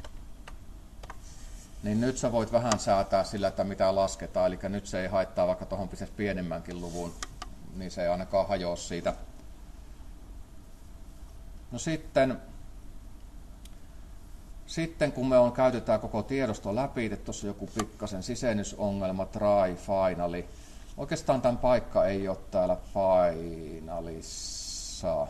[SPEAKER 1] Niin nyt sä voit vähän säätää sillä, että mitä lasketaan, eli nyt se ei haittaa, vaikka tuohon pistäisi pienemmänkin luvun, niin se ei ainakaan hajoa siitä. No sitten, sitten kun me on käytetään koko tiedosto läpi, että tuossa joku pikkasen sisennysongelma, try, finally. Oikeastaan tämän paikka ei ole täällä finalissa.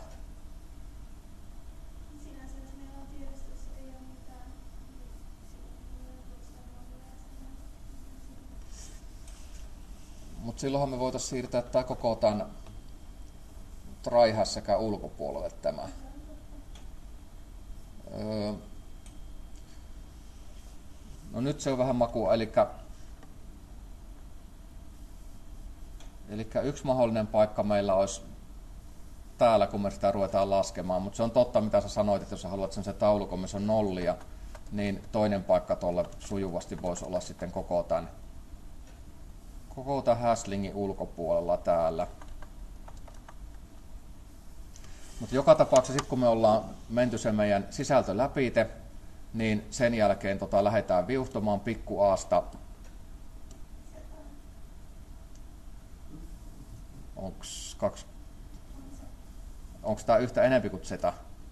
[SPEAKER 1] Mutta silloinhan me voitaisiin siirtää tämä koko tämän tryhäs sekä ulkopuolelle tämä. Öö. No nyt se on vähän makua, eli, eli yksi mahdollinen paikka meillä olisi täällä, kun me sitä ruvetaan laskemaan, mutta se on totta, mitä sä sanoit, että jos sä haluat sen se taulukon, missä on nollia, niin toinen paikka tuolle sujuvasti voisi olla sitten koko tämän koko tämän haslingin ulkopuolella täällä. Mutta joka tapauksessa sitten kun me ollaan menty sen meidän sisältö läpite, niin sen jälkeen tota, lähdetään viuhtomaan pikku aasta. Onks kaksi? Onko tämä yhtä enempi kuin zeta?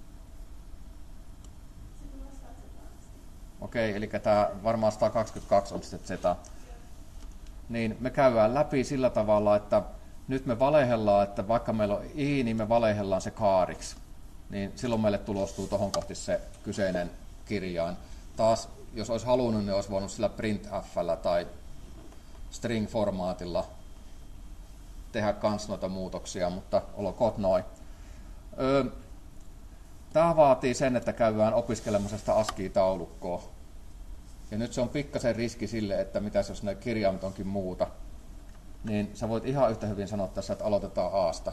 [SPEAKER 1] Okei, eli tämä varmaan sata kaksikymmentäkaksi on sitten zeta. Niin me käydään läpi sillä tavalla, että nyt me valehellaan, että vaikka meillä on i, niin me valehellaan se kaariksi. Niin silloin meille tulostuu tuohon kohti se kyseinen kirjain. Taas, jos olisi halunnut, niin olisi voinut sillä printf:llä tai string-formaatilla tehdä kans noita muutoksia, mutta olkoot noin. Öö, Tämä vaatii sen, että käydään opiskelemassa sitä ASCII-taulukkoa. Ja nyt se on pikkasen riski sille, että mitäs jos ne kirjaimet onkin muuta. Niin sä voit ihan yhtä hyvin sanoa tässä, että aloitetaan A:sta.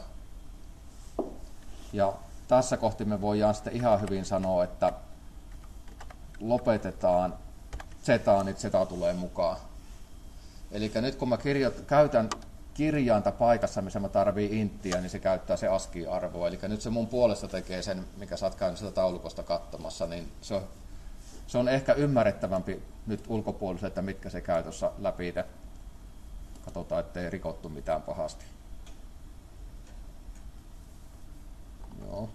[SPEAKER 1] Ja tässä kohti me voidaan sitten ihan hyvin sanoa, että lopetetaan zetaan, niin zeta tulee mukaan. Eli nyt kun mä kirjoit, käytän kirjainta paikassa, missä mä tarvii inttiä, niin se käyttää se ASCII-arvoa. Eli nyt se mun puolesta tekee sen, mikä sä oot käynyt sitä taulukosta katsomassa, niin se on, se on ehkä ymmärrettävämpi nyt ulkopuoliselle, että mitkä se käy tuossa läpi. Katsotaan, ettei rikottu mitään pahasti. Joo.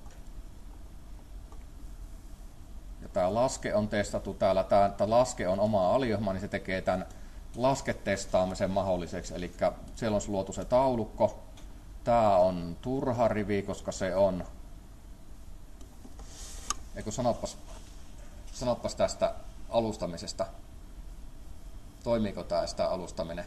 [SPEAKER 1] Ja tämä laske on testattu täällä. Tämä, tämä laske on oma aliohma, niin se tekee tämän lasketestaamisen mahdolliseksi. Eli siellä on luotu se taulukko. Tämä on turha rivi, koska se on... Eikö sanoppas, sanoppas tästä alustamisesta. Toimiiko tämä sitä alustaminen?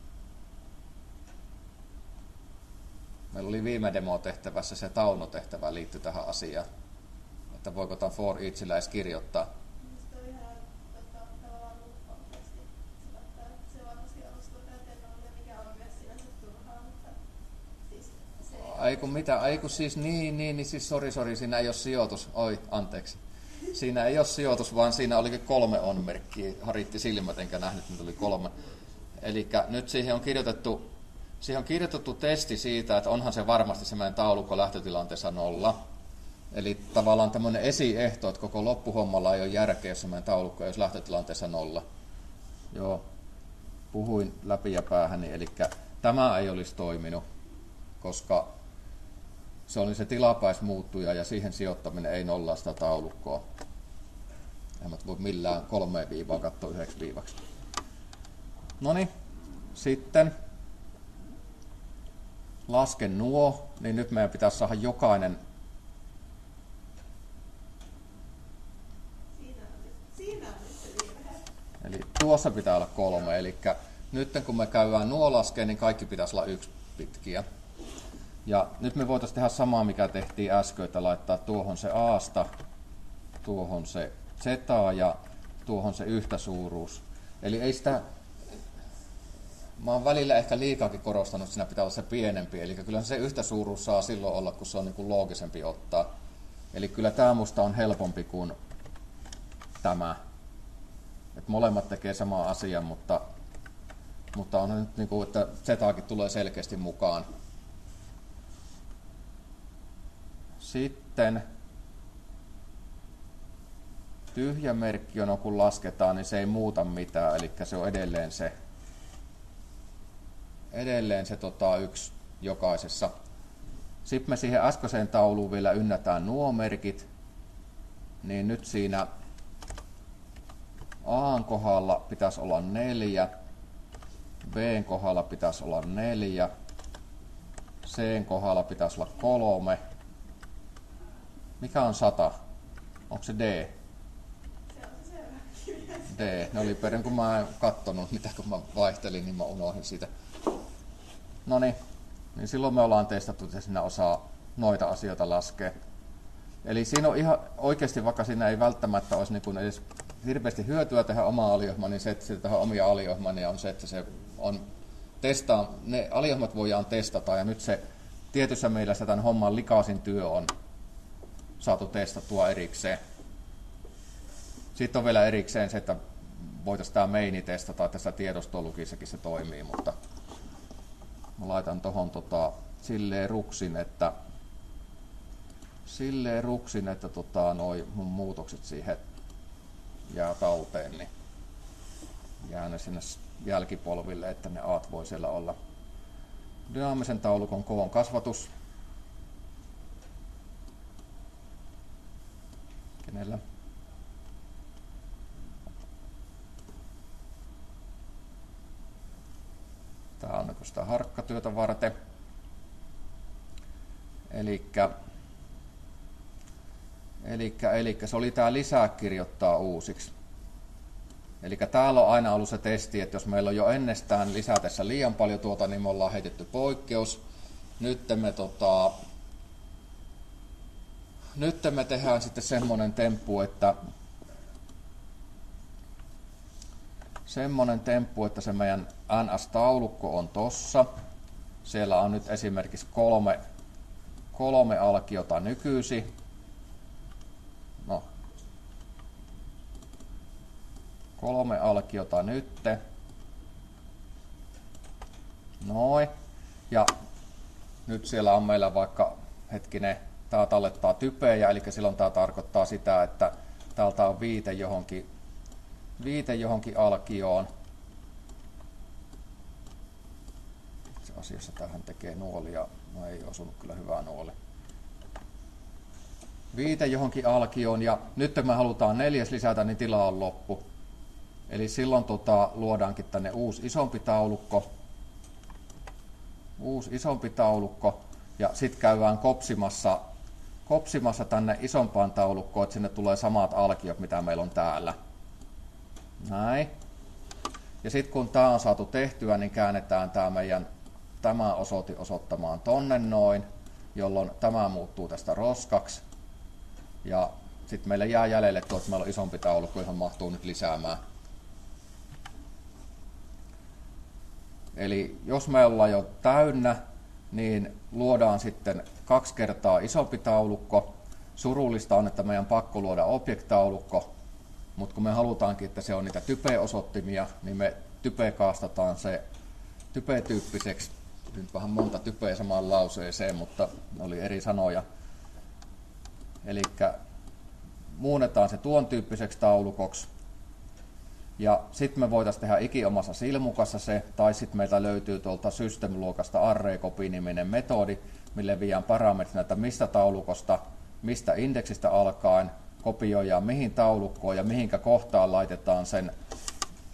[SPEAKER 1] Meillä oli viime demo-tehtävässä se taunotehtävä liittyi tähän asiaan. Että voiko tämän for eachillä edes kirjoittaa.
[SPEAKER 3] Se on ihan tota, tavallaan lupaukesti. Se varmasti alustaa täyteen ja mikä on myös sinänsä turhaa, mutta siis se ei...
[SPEAKER 1] Ai kun mitä, ai kun siis niin, niin, niin siis sori, sori, siinä ei ole sijoitus. Oi, anteeksi. Siinä ei ole sijoitus, vaan siinä olikin kolme on-merkkiä. Haritti silmät, enkä nähnyt, että oli kolme. Eli nyt siihen on kirjoitettu Siihen on kirjoitettu testi siitä, että onhan se varmasti se meidän taulukko lähtötilanteessa nolla. Eli tavallaan tämmöinen esiehto, että koko loppuhommalla ei ole järkeä, jos se meidän taulukko ei olisi lähtötilanteessa nolla. Joo, puhuin läpi ja päähäni, eli tämä ei olisi toiminut, koska se oli se tilapäismuuttuja ja siihen sijoittaminen ei nollaa sitä taulukkoa. En voi millään kolmeen viivaa katsoa yhdeksi viivaksi. Noniin, sitten lasken nuo, niin nyt meidän pitäisi saada jokainen.
[SPEAKER 3] Siinä on nyt, siinä on nyt se virhe.
[SPEAKER 1] Eli tuossa pitää olla kolme, eli nyt kun me käydään nuo laskeen, niin kaikki pitäisi olla yksi pitkiä. Ja nyt me voitaisiin tehdä samaa, mikä tehtiin äsken, että laittaa tuohon se aasta, tuohon se zetaa ja tuohon se yhtä suuruus. Eli ei sitä, mä oon välillä ehkä liikaakin korostanut, että siinä pitää olla se pienempi, eli kyllä se yhtä suuruus saa silloin olla, kun se on niin kuin loogisempi ottaa. Eli kyllä tämä musta on helpompi kuin tämä. Et molemmat tekee samaa asiaa, mutta, mutta on nyt niin kuin, että zetaakin tulee selkeästi mukaan. Sitten tyhjä merkki on, kun lasketaan, niin se ei muuta mitään, eli se on edelleen se, edelleen se tota, yksi jokaisessa. Sitten me siihen äskeiseen tauluun vielä ynnätään nuo merkit, niin nyt siinä A:n kohdalla pitäisi olla neljä, B:n kohdalla pitäisi olla neljä, C:n kohdalla pitäisi olla kolme. Mikä on sata? Onko se D?
[SPEAKER 3] Se on se seuraava kirja.
[SPEAKER 1] D. Ne oli perin, kun mä en kattonut, mitä kun mä vaihtelin, niin mä unohdin siitä. Noniin, niin silloin me ollaan testattu, että siinä osaa noita asioita laskea. Eli siinä on ihan oikeasti, vaikka siinä ei välttämättä olisi niin kuin edes hirveästi hyötyä tehdä omaa aliohjelmaa, niin se, että se tehdään omia aliohjelmia on se, että se on testaa, ne aliohjelmat voidaan testata, ja nyt se tietyssä mielessä tämän homman likaisin työ on saatu testattua erikseen. Sitten on vielä erikseen se, että voitaisiin tämä maini testata, että tässä tiedostolukissakin se toimii, mutta mä laitan tuohon tota, silleen ruksin, että silleen ruksin, että tota, noi mun muutokset siihen jää talteen, niin jää ne sinne jälkipolville, että ne aat voi siellä olla. Dynaamisen taulukon koon kasvatus. Kenellä? Tää on sitä harkkatyötä varten. Elikkä, elikkä, elikkä se oli tää lisää kirjoittaa uusiksi. Elikkä täällä on aina ollut se testi, että jos meillä on jo ennestään lisätessä liian paljon tuota, niin me ollaan heitetty poikkeus. Nyt me, tota, nyt me tehdään sitten semmonen temppu, että semmonen temppu, että se meidän N S-taulukko on tossa. Siellä on nyt esimerkiksi kolme, kolme alkiota nykyisin. No, kolme alkiota nytte. Noin. Ja nyt siellä on meillä vaikka, hetkinen, tää tallettaa typejä, eli silloin tää tarkoittaa sitä, että täältä on viite johonkin, viite johonkin alkioon. Itse asiassa tähän tekee nuolia, no ei osunut kyllä hyvää nuoli. Viite johonkin alkioon, ja nyt kun me halutaan neljäs lisätä, niin tila on loppu. Eli silloin tota, luodaankin tänne uusi isompi taulukko. Uusi isompi taulukko. Ja sitten käydään kopsimassa, kopsimassa tänne isompaan taulukkoon, että sinne tulee samat alkiot, mitä meillä on täällä. Näin. Ja sitten kun tämä on saatu tehtyä, niin käännetään tämä meidän tämä osoite osoittamaan tonne noin, jolloin tämä muuttuu tästä roskaksi. Ja sitten meillä jää jäljelle tuo, että meillä on isompi taulukko, johon mahtuu nyt lisäämään. Eli jos me ollaan jo täynnä, niin luodaan sitten kaksi kertaa isompi taulukko. Surullista on, että meidän pakko luoda object-taulukko, mutta kun me halutaankin, että se on niitä type-osoittimia, niin me type-kaastataan se type-tyyppiseksi. Nyt vähän monta typeä samaan lauseeseen, mutta ne oli eri sanoja. Eli muunnetaan se tuon tyyppiseksi taulukoksi. Ja sitten me voitaisiin tehdä ikiomassa silmukassa se, tai sitten meiltä löytyy tuolta System-luokasta ArrayCopy-niminen metodi, mille viedään parametrinä, että mistä taulukosta, mistä indeksistä alkaen kopioidaan mihin taulukkoon ja mihinkä kohtaan laitetaan sen,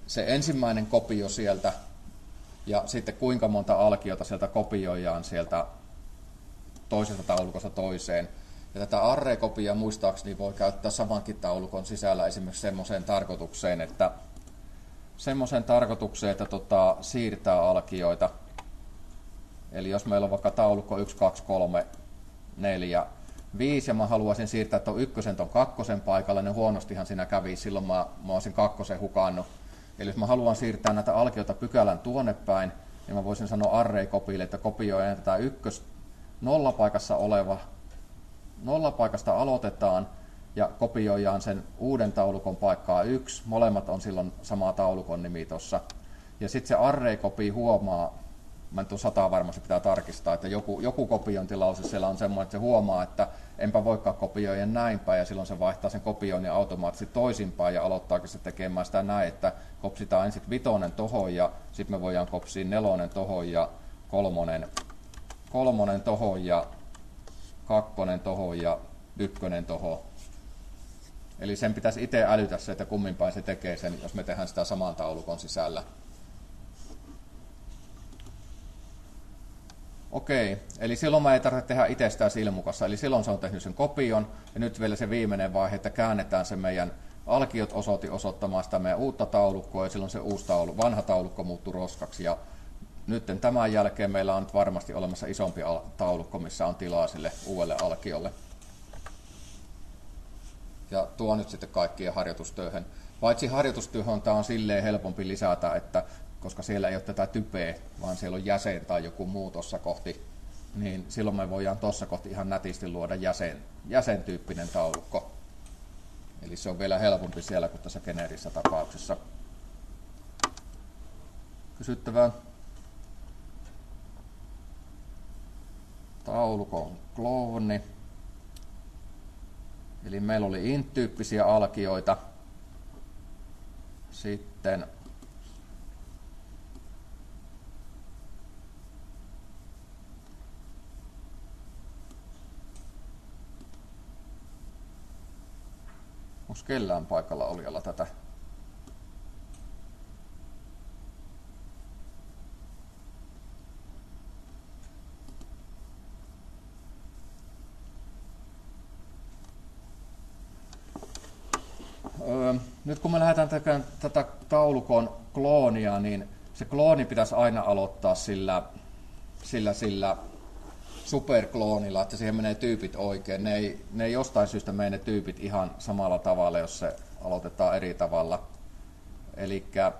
[SPEAKER 1] se ensimmäinen kopio sieltä ja sitten kuinka monta alkiota sieltä kopioidaan sieltä toisesta taulukosta toiseen. Ja tätä array-kopiaa muistaakseni voi käyttää samankin taulukon sisällä esimerkiksi semmoiseen tarkoitukseen, että semmoiseen tarkoitukseen, että tota, siirtää alkioita. Eli jos meillä on vaikka taulukko yksi, kaksi, kolme, neljä, viisi ja mä haluaisin siirtää tuon ykkösen tuon kakkosen paikalle, niin huonostihan siinä kävi, silloin mä, mä olisin kakkosen hukannut. Eli jos mä haluan siirtää näitä alkioita pykälän tuonne päin, niin mä voisin sanoa array-kopille, että kopioidaan tätä ykkös nollapaikassa oleva, nollapaikasta aloitetaan ja kopioidaan sen uuden taulukon paikkaa yksi, molemmat on silloin sama taulukon nimi tuossa. Ja sitten se array-kopi huomaa, mä tuon sataa varmasti pitää tarkistaa, että joku, joku kopiointilause siellä on semmoinen, että se huomaa, että enpä voikaan kopioida näin päin, ja silloin se vaihtaa sen kopioinnin automaattisesti toisinpäin ja aloittaakin se tekemään sitä näin, että kopsitaan ensin vitonen tohon ja sitten me voidaan kopsia nelonen tohon ja kolmonen, kolmonen tohon ja kakkonen tohon ja ykkönen tohon. Eli sen pitäisi itse älytä se, että kummin päin se tekee sen, jos me tehdään sitä saman taulukon sisällä. Okei, eli silloin mä ei tarvitse tehdä itse sitä silmukassa, eli silloin se on tehnyt sen kopion, ja nyt vielä se viimeinen vaihe, että käännetään se meidän alkiot osoitti osoittamaan sitä meidän uutta taulukkoa, ja silloin se uusi taulu, vanha taulukko muuttuu roskaksi, ja nyt tämän jälkeen meillä on nyt varmasti olemassa isompi taulukko, missä on tilaa sille uudelle alkiolle. Ja tuo nyt sitten kaikkien harjoitustyöhön. Paitsi harjoitustyöhön tämä on silleen helpompi lisätä, että koska siellä ei ole tätä typeä, vaan siellä on jäsen tai joku muu tuossa kohti, niin silloin me voidaan tuossa kohti ihan nätisti luoda jäsen, jäsentyyppinen taulukko. Eli se on vielä helpompi siellä kuin tässä geneerisessä tapauksessa. Kysyttävää. Taulukon klooni. Eli meillä oli int-tyyppisiä alkioita. Sitten onko kellään paikalla olijalla tätä? Öö, nyt kun me lähdetään tekemään tätä taulukon kloonia, niin se klooni pitäisi aina aloittaa sillä, sillä, sillä superkloonilla, että siihen menee tyypit oikein. Ne ei, ne ei jostain syystä mene ne tyypit ihan samalla tavalla, jos se aloitetaan eri tavalla. Elikkä,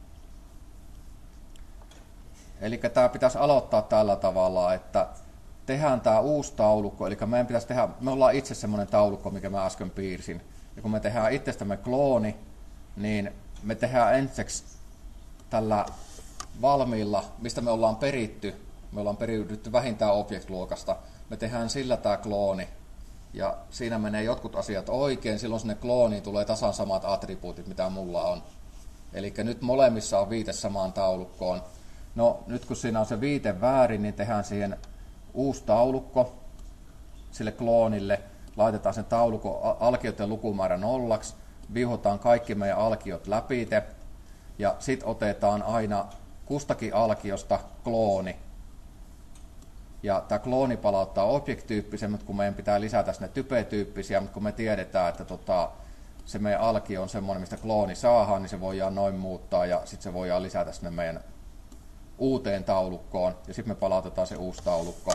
[SPEAKER 1] elikkä tämä pitäisi aloittaa tällä tavalla, että tehdään tämä uusi taulukko, eli meidän pitäisi tehdä, me ollaan itse semmoinen taulukko, mikä mä äsken piirsin, ja kun me tehdään itsestämme klooni, niin me tehdään ensiksi tällä valmiilla, mistä me ollaan peritty, me ollaan periydytty vähintään object-luokasta, me tehdään sillä tämä klooni, ja siinä menee jotkut asiat oikein, silloin sinne klooniin tulee tasan samat attribuutit, mitä mulla on. Eli nyt molemmissa on viite samaan taulukkoon. No nyt kun siinä on se viite väärin, niin tehdään siihen uusi taulukko sille kloonille, laitetaan sen taulukon alkioiden lukumäärä nollaksi, viuhotaan kaikki meidän alkiot läpite, ja sitten otetaan aina kustakin alkiosta klooni. Ja tämä klooni palauttaa object-tyyppisen, mutta kun meidän pitää lisätä sinne type-tyyppisiä, mutta kun me tiedetään, että tota, se meidän alkio on semmoinen, mistä klooni saadaan, niin se voidaan noin muuttaa ja sitten se voidaan lisätä sinne meidän uuteen taulukkoon ja sitten me palautetaan se uusi taulukko.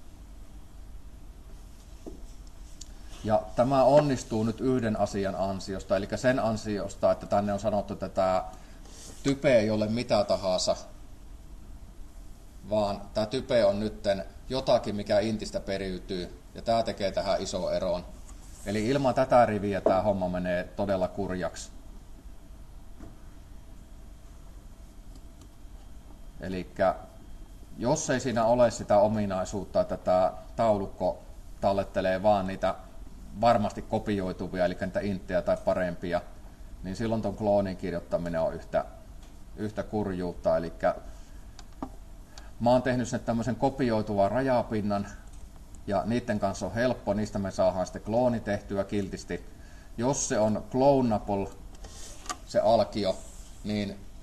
[SPEAKER 1] Ja tämä onnistuu nyt yhden asian ansiosta, eli sen ansiosta, että tänne on sanottu, että tämä type ei ole mitä tahansa, vaan tämä type on nyt jotakin, mikä intistä periytyy, ja tämä tekee tähän iso eroon. Eli ilman tätä riviä tämä homma menee todella kurjaksi. Eli jos ei siinä ole sitä ominaisuutta, että tämä taulukko tallettelee vaan niitä varmasti kopioituvia, eli niitä inttejä tai parempia, niin silloin tuon kloonin kirjoittaminen on yhtä, yhtä kurjuutta. Eli mä oon tehnyt sen tämmöisen kopioituvan rajapinnan, ja niiden kanssa on helppo, niistä me saadaan sitten klooni tehtyä kiltisti. Jos se on clonable, se alkio, niin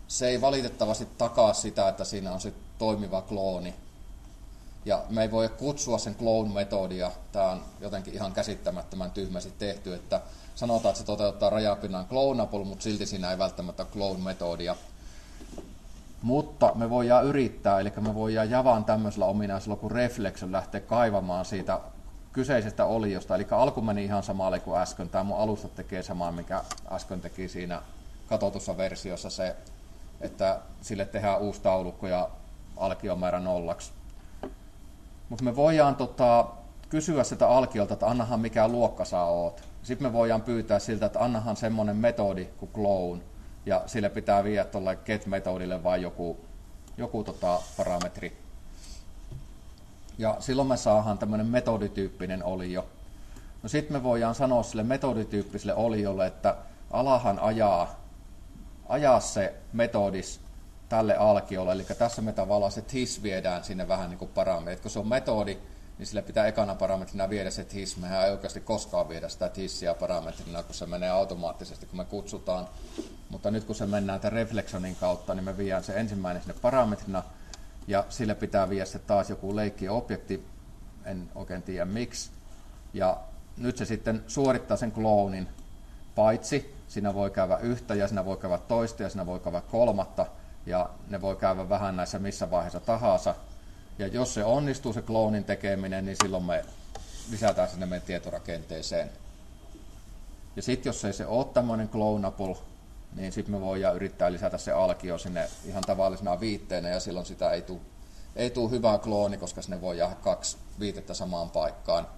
[SPEAKER 1] se ei valitettavasti takaa sitä, että siinä on se toimiva klooni. Ja me ei voi kutsua sen clone-metodia, tämä on jotenkin ihan käsittämättömän tyhmästi tehty, että sanotaan, että se toteuttaa rajapinnan clonable, mutta silti siinä ei välttämättä ole clone-metodia. Mutta me voidaan yrittää, eli me voidaan Javan tämmöisellä ominaisella kuin reflection lähteä kaivamaan siitä kyseisestä oliosta. Eli alku meni ihan samalle kuin äsken. Tämä mun alusta tekee samaa, mikä äsken teki siinä katsotussa versiossa se, että sille tehdään uusi taulukko ja alkiomäärä nollaksi. Mutta me voidaan tota, kysyä sitä alkiolta, että annahan mikä luokka sä oot. Sitten me voidaan pyytää siltä, että annahan semmoinen metodi kuin clone. Ja sille pitää viedä tuolle get-metodille vain joku, joku tota parametri. Ja silloin me saadaan tämmöinen metodityyppinen olio. No sitten me voidaan sanoa sille metodityyppiselle oliolle, että alahan ajaa, ajaa se metodis tälle alkiolle. Eli tässä me tavallaan se his viedään sinne vähän niin kuin parametri. Kun se on metodi, niin sille pitää ekana parametrina viedä se his. Mehän ei oikeasti koskaan viedä sitä hissiä parametrina, kun se menee automaattisesti, kun me kutsutaan. Mutta nyt kun se mennään tämän reflexionin kautta, niin me viedään se ensimmäinen sinne parametrina, ja sille pitää viedä se taas joku leikkiobjekti, en oikein tiedä miksi. Ja nyt se sitten suorittaa sen clonin, paitsi siinä voi käydä yhtä, ja siinä voi käydä toista, ja siinä voi käydä kolmatta, ja ne voi käydä vähän näissä missä vaiheessa tahansa. Ja jos se onnistuu se clonin tekeminen, niin silloin me lisätään sinne meidän tietorakenteeseen. Ja sitten jos ei se ole tämmöinen clonable, niin sitten me voidaan yrittää lisätä se alkio sinne ihan tavallisena viitteenä, ja silloin sitä ei tule ei tule hyvää klooni, koska sinne voi jäädä kaksi viitettä samaan paikkaan.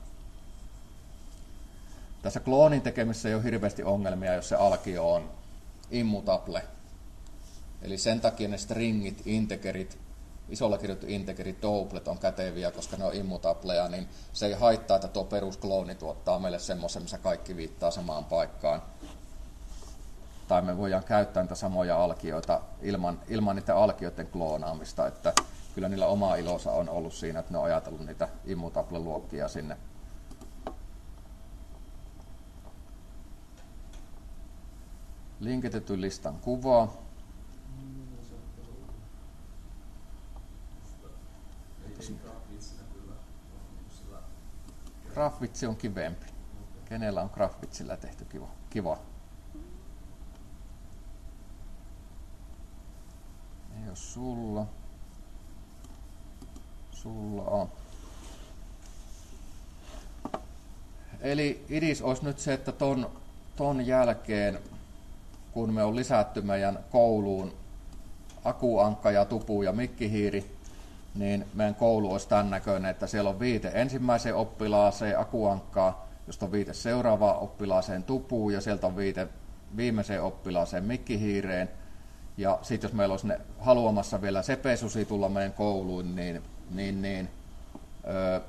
[SPEAKER 1] Tässä kloonin tekemisessä ei ole hirveästi ongelmia, jos se alkio on immutable. Eli sen takia ne stringit, integerit, isolla kirjoittu integerit, doublet on käteviä, koska ne on immutableja, niin se ei haittaa, että tuo perusklooni tuottaa meille semmoisen, missä kaikki viittaa samaan paikkaan. Tai me voidaan käyttää niitä samoja alkioita ilman, ilman niiden alkioiden kloonaamista, että kyllä niillä oma ilonsa on ollut siinä, että ne on ajatellut niitä immutable-luokkia sinne. Linkitetyn listan kuvaa. Graphvitsi on kivempi. Kenellä on Graphvitsillä tehty kiva? kiva? Ei ole sulla. Sulla on. Eli idis olisi nyt se, että ton, ton jälkeen, kun me on lisätty meidän kouluun akuankka ja tupu ja mikkihiiri, niin meidän koulu olisi tämän näköinen, että siellä on viite ensimmäiseen oppilaaseen akuankkaa, josta on viite seuraavaan oppilaaseen tupuun ja sieltä on viite viimeiseen oppilaaseen mikkihiireen. Ja sitten jos meillä olisi ne haluamassa vielä sepesusi tulla meidän kouluun, niin, niin, niin öö,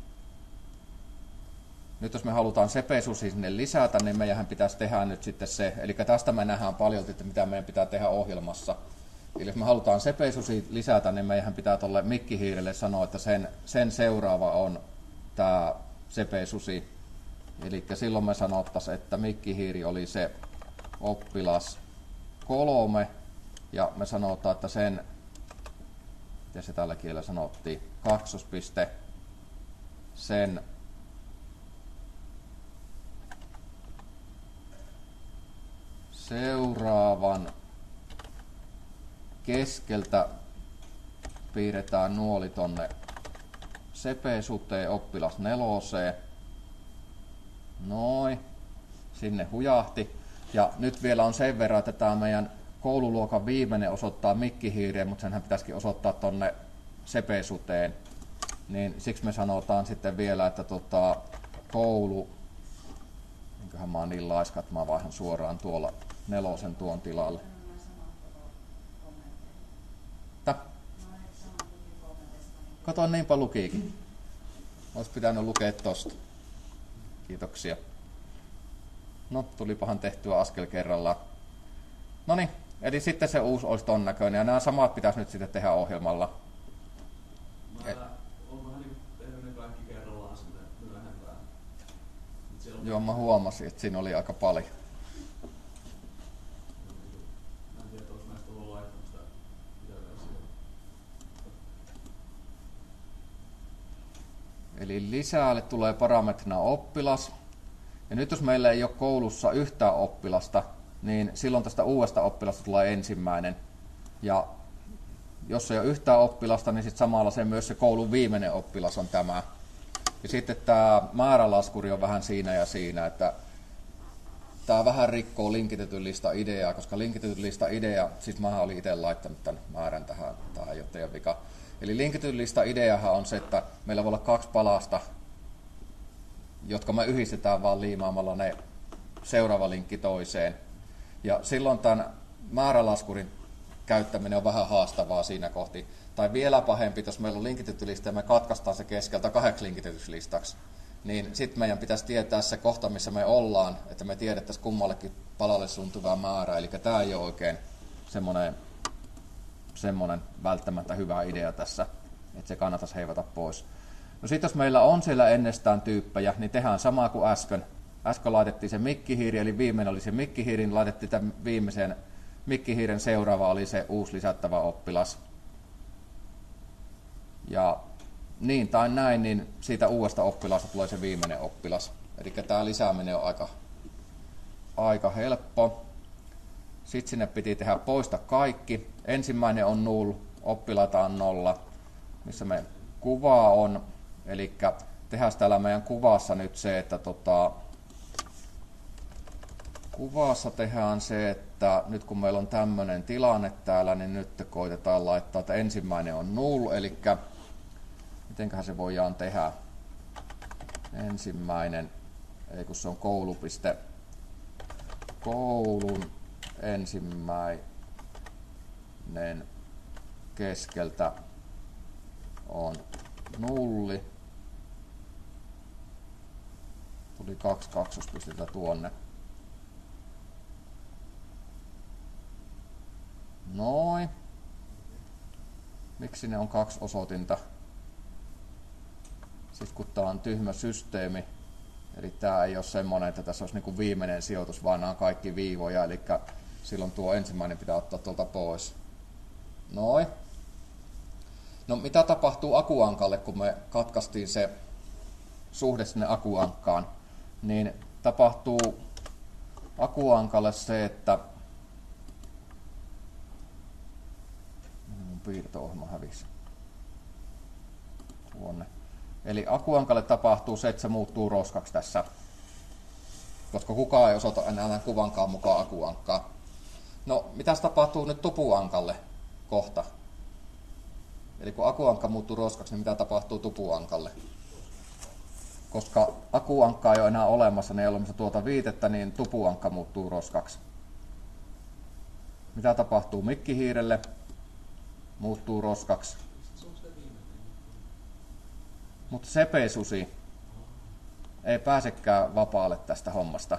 [SPEAKER 1] nyt jos me halutaan sepesusi sinne lisätä, niin meidän pitäisi tehdä nyt sitten se, eli tästä me nähdään paljon, että mitä meidän pitää tehdä ohjelmassa. Eli jos me halutaan sepesusi lisätä, niin meidän pitää tuolle mikkihiirelle sanoa, että sen, sen seuraava on tämä sepesusi. Eli silloin me sanottaisiin, että mikkihiiri oli se oppilas kolme, ja me sanotaan, että sen, miten se tällä kielellä sanottiin, kaksospiste, sen seuraavan keskeltä piirretään nuoli tonne sepesuteen oppilas neloseen. Noin, sinne hujahti. Ja nyt vielä on sen verran, että tämä meidän koululuokan viimeinen osoittaa mikkihiireen, mutta senhän pitäisikin osoittaa tonne sepesuteen. Niin siksi me sanotaan sitten vielä, että tota, koulu, enköhän mä oon niin laiska, että mä vaihdan suoraan tuolla nelosen tuon tilalle. Kato, niinpä lukiikin. Olisi pitänyt lukea tosta. Kiitoksia. No, tulipahan tehtyä askel kerrallaan. Noniin, eli sitten se uusi olisi ton näköinen, ja nämä samat pitäisi nyt sitten tehdä ohjelmalla.
[SPEAKER 2] Mä Et... olen vähän niin tehnyt ne kaikki kerrallaan sinne myöhempään.
[SPEAKER 1] Joo, mä huomasin, että siinä oli aika paljon.
[SPEAKER 2] Mä en tiedä, onko näistä ollut laittanut
[SPEAKER 1] Eli lisäälle tulee parametrina oppilas. Ja nyt jos meillä ei ole koulussa yhtään oppilasta, niin silloin tästä uudesta oppilasta tulee ensimmäinen. Ja jos ei ole yhtään oppilasta, niin sitten samalla se myös se koulun viimeinen oppilas on tämä. Ja sitten tämä määrälaskuri on vähän siinä ja siinä, että tämä vähän rikkoo linkitetyn lista ideaa, koska linkitetyn lista idea, siis mä olin itse laittanut tämän määrän tähän, tämä ei ole teidän vika. Eli linkitetyn lista ideahan on se, että meillä voi olla kaksi palasta, jotka me yhdistetään vaan liimaamalla ne seuraava linkki toiseen. Ja silloin tämän määrälaskurin käyttäminen on vähän haastavaa siinä kohti. Tai vielä pahempi, jos meillä on linkitetty lista ja me katkaistaan se keskeltä kahdeksi linkitetyksi listaksi, niin sitten meidän pitäisi tietää se kohta, missä me ollaan, että me tiedettäisiin kummallekin palalle suuntuvaa määrää. Eli tämä ei ole oikein semmoinen, semmoinen välttämättä hyvä idea tässä, että se kannattaisi heivata pois. No sitten jos meillä on siellä ennestään tyyppejä, niin tehdään samaa kuin äsken. Äsken laitettiin se mikkihiiri, eli viimeinen oli se mikkihiiri, niin laitettiin tämän viimeisen mikkihiiren seuraava oli se uusi lisättävä oppilas. Ja niin tai näin, niin siitä uudesta oppilaasta tulee se viimeinen oppilas. Eli tämä lisääminen on aika, aika helppo. Sitten sinne piti tehdä poista kaikki. Ensimmäinen on null, oppilaita on nolla, missä meidän kuva on. Eli tehdään täällä meidän kuvassa nyt se, että tota, kuvassa tehdään se, että nyt kun meillä on tämmöinen tilanne täällä, niin nyt koitetaan laittaa, että ensimmäinen on null, eli mitenköhän se voidaan tehdä? Ensimmäinen, ei kun se on koulupiste, koulun ensimmäinen keskeltä on nulli. Tuli kaksi kaksospistettä tuonne. Noin. Miksi ne on kaksi osoitinta? Sitten kun tämä on tyhmä systeemi, eli tämä ei ole semmoinen, että tässä olisi niin kuin viimeinen sijoitus, vaan nämä on kaikki viivoja, eli silloin tuo ensimmäinen pitää ottaa tuolta pois. Noin. No mitä tapahtuu akuankalle, kun me katkaistiin se suhde sinne akuankkaan? Niin tapahtuu akuankalle se, että mun piirto-ohjelma hävisi tuonne. Eli akuankalle tapahtuu se, että se muuttuu roskaksi tässä, koska kukaan ei osoita enää kuvankaan mukaan akuankkaa. No, mitäs tapahtuu nyt tupuankalle kohta? Eli kun akuankka muuttuu roskaksi, niin mitä tapahtuu tupuankalle? Koska akuankka ei ole enää olemassa, niin ei ole olemassa tuota viitettä, niin tupuankka muuttuu roskaksi. Mitä tapahtuu mikkihiirelle? Muuttuu roskaksi. Mutta sepesusi ei pääsekään vapaalle tästä hommasta,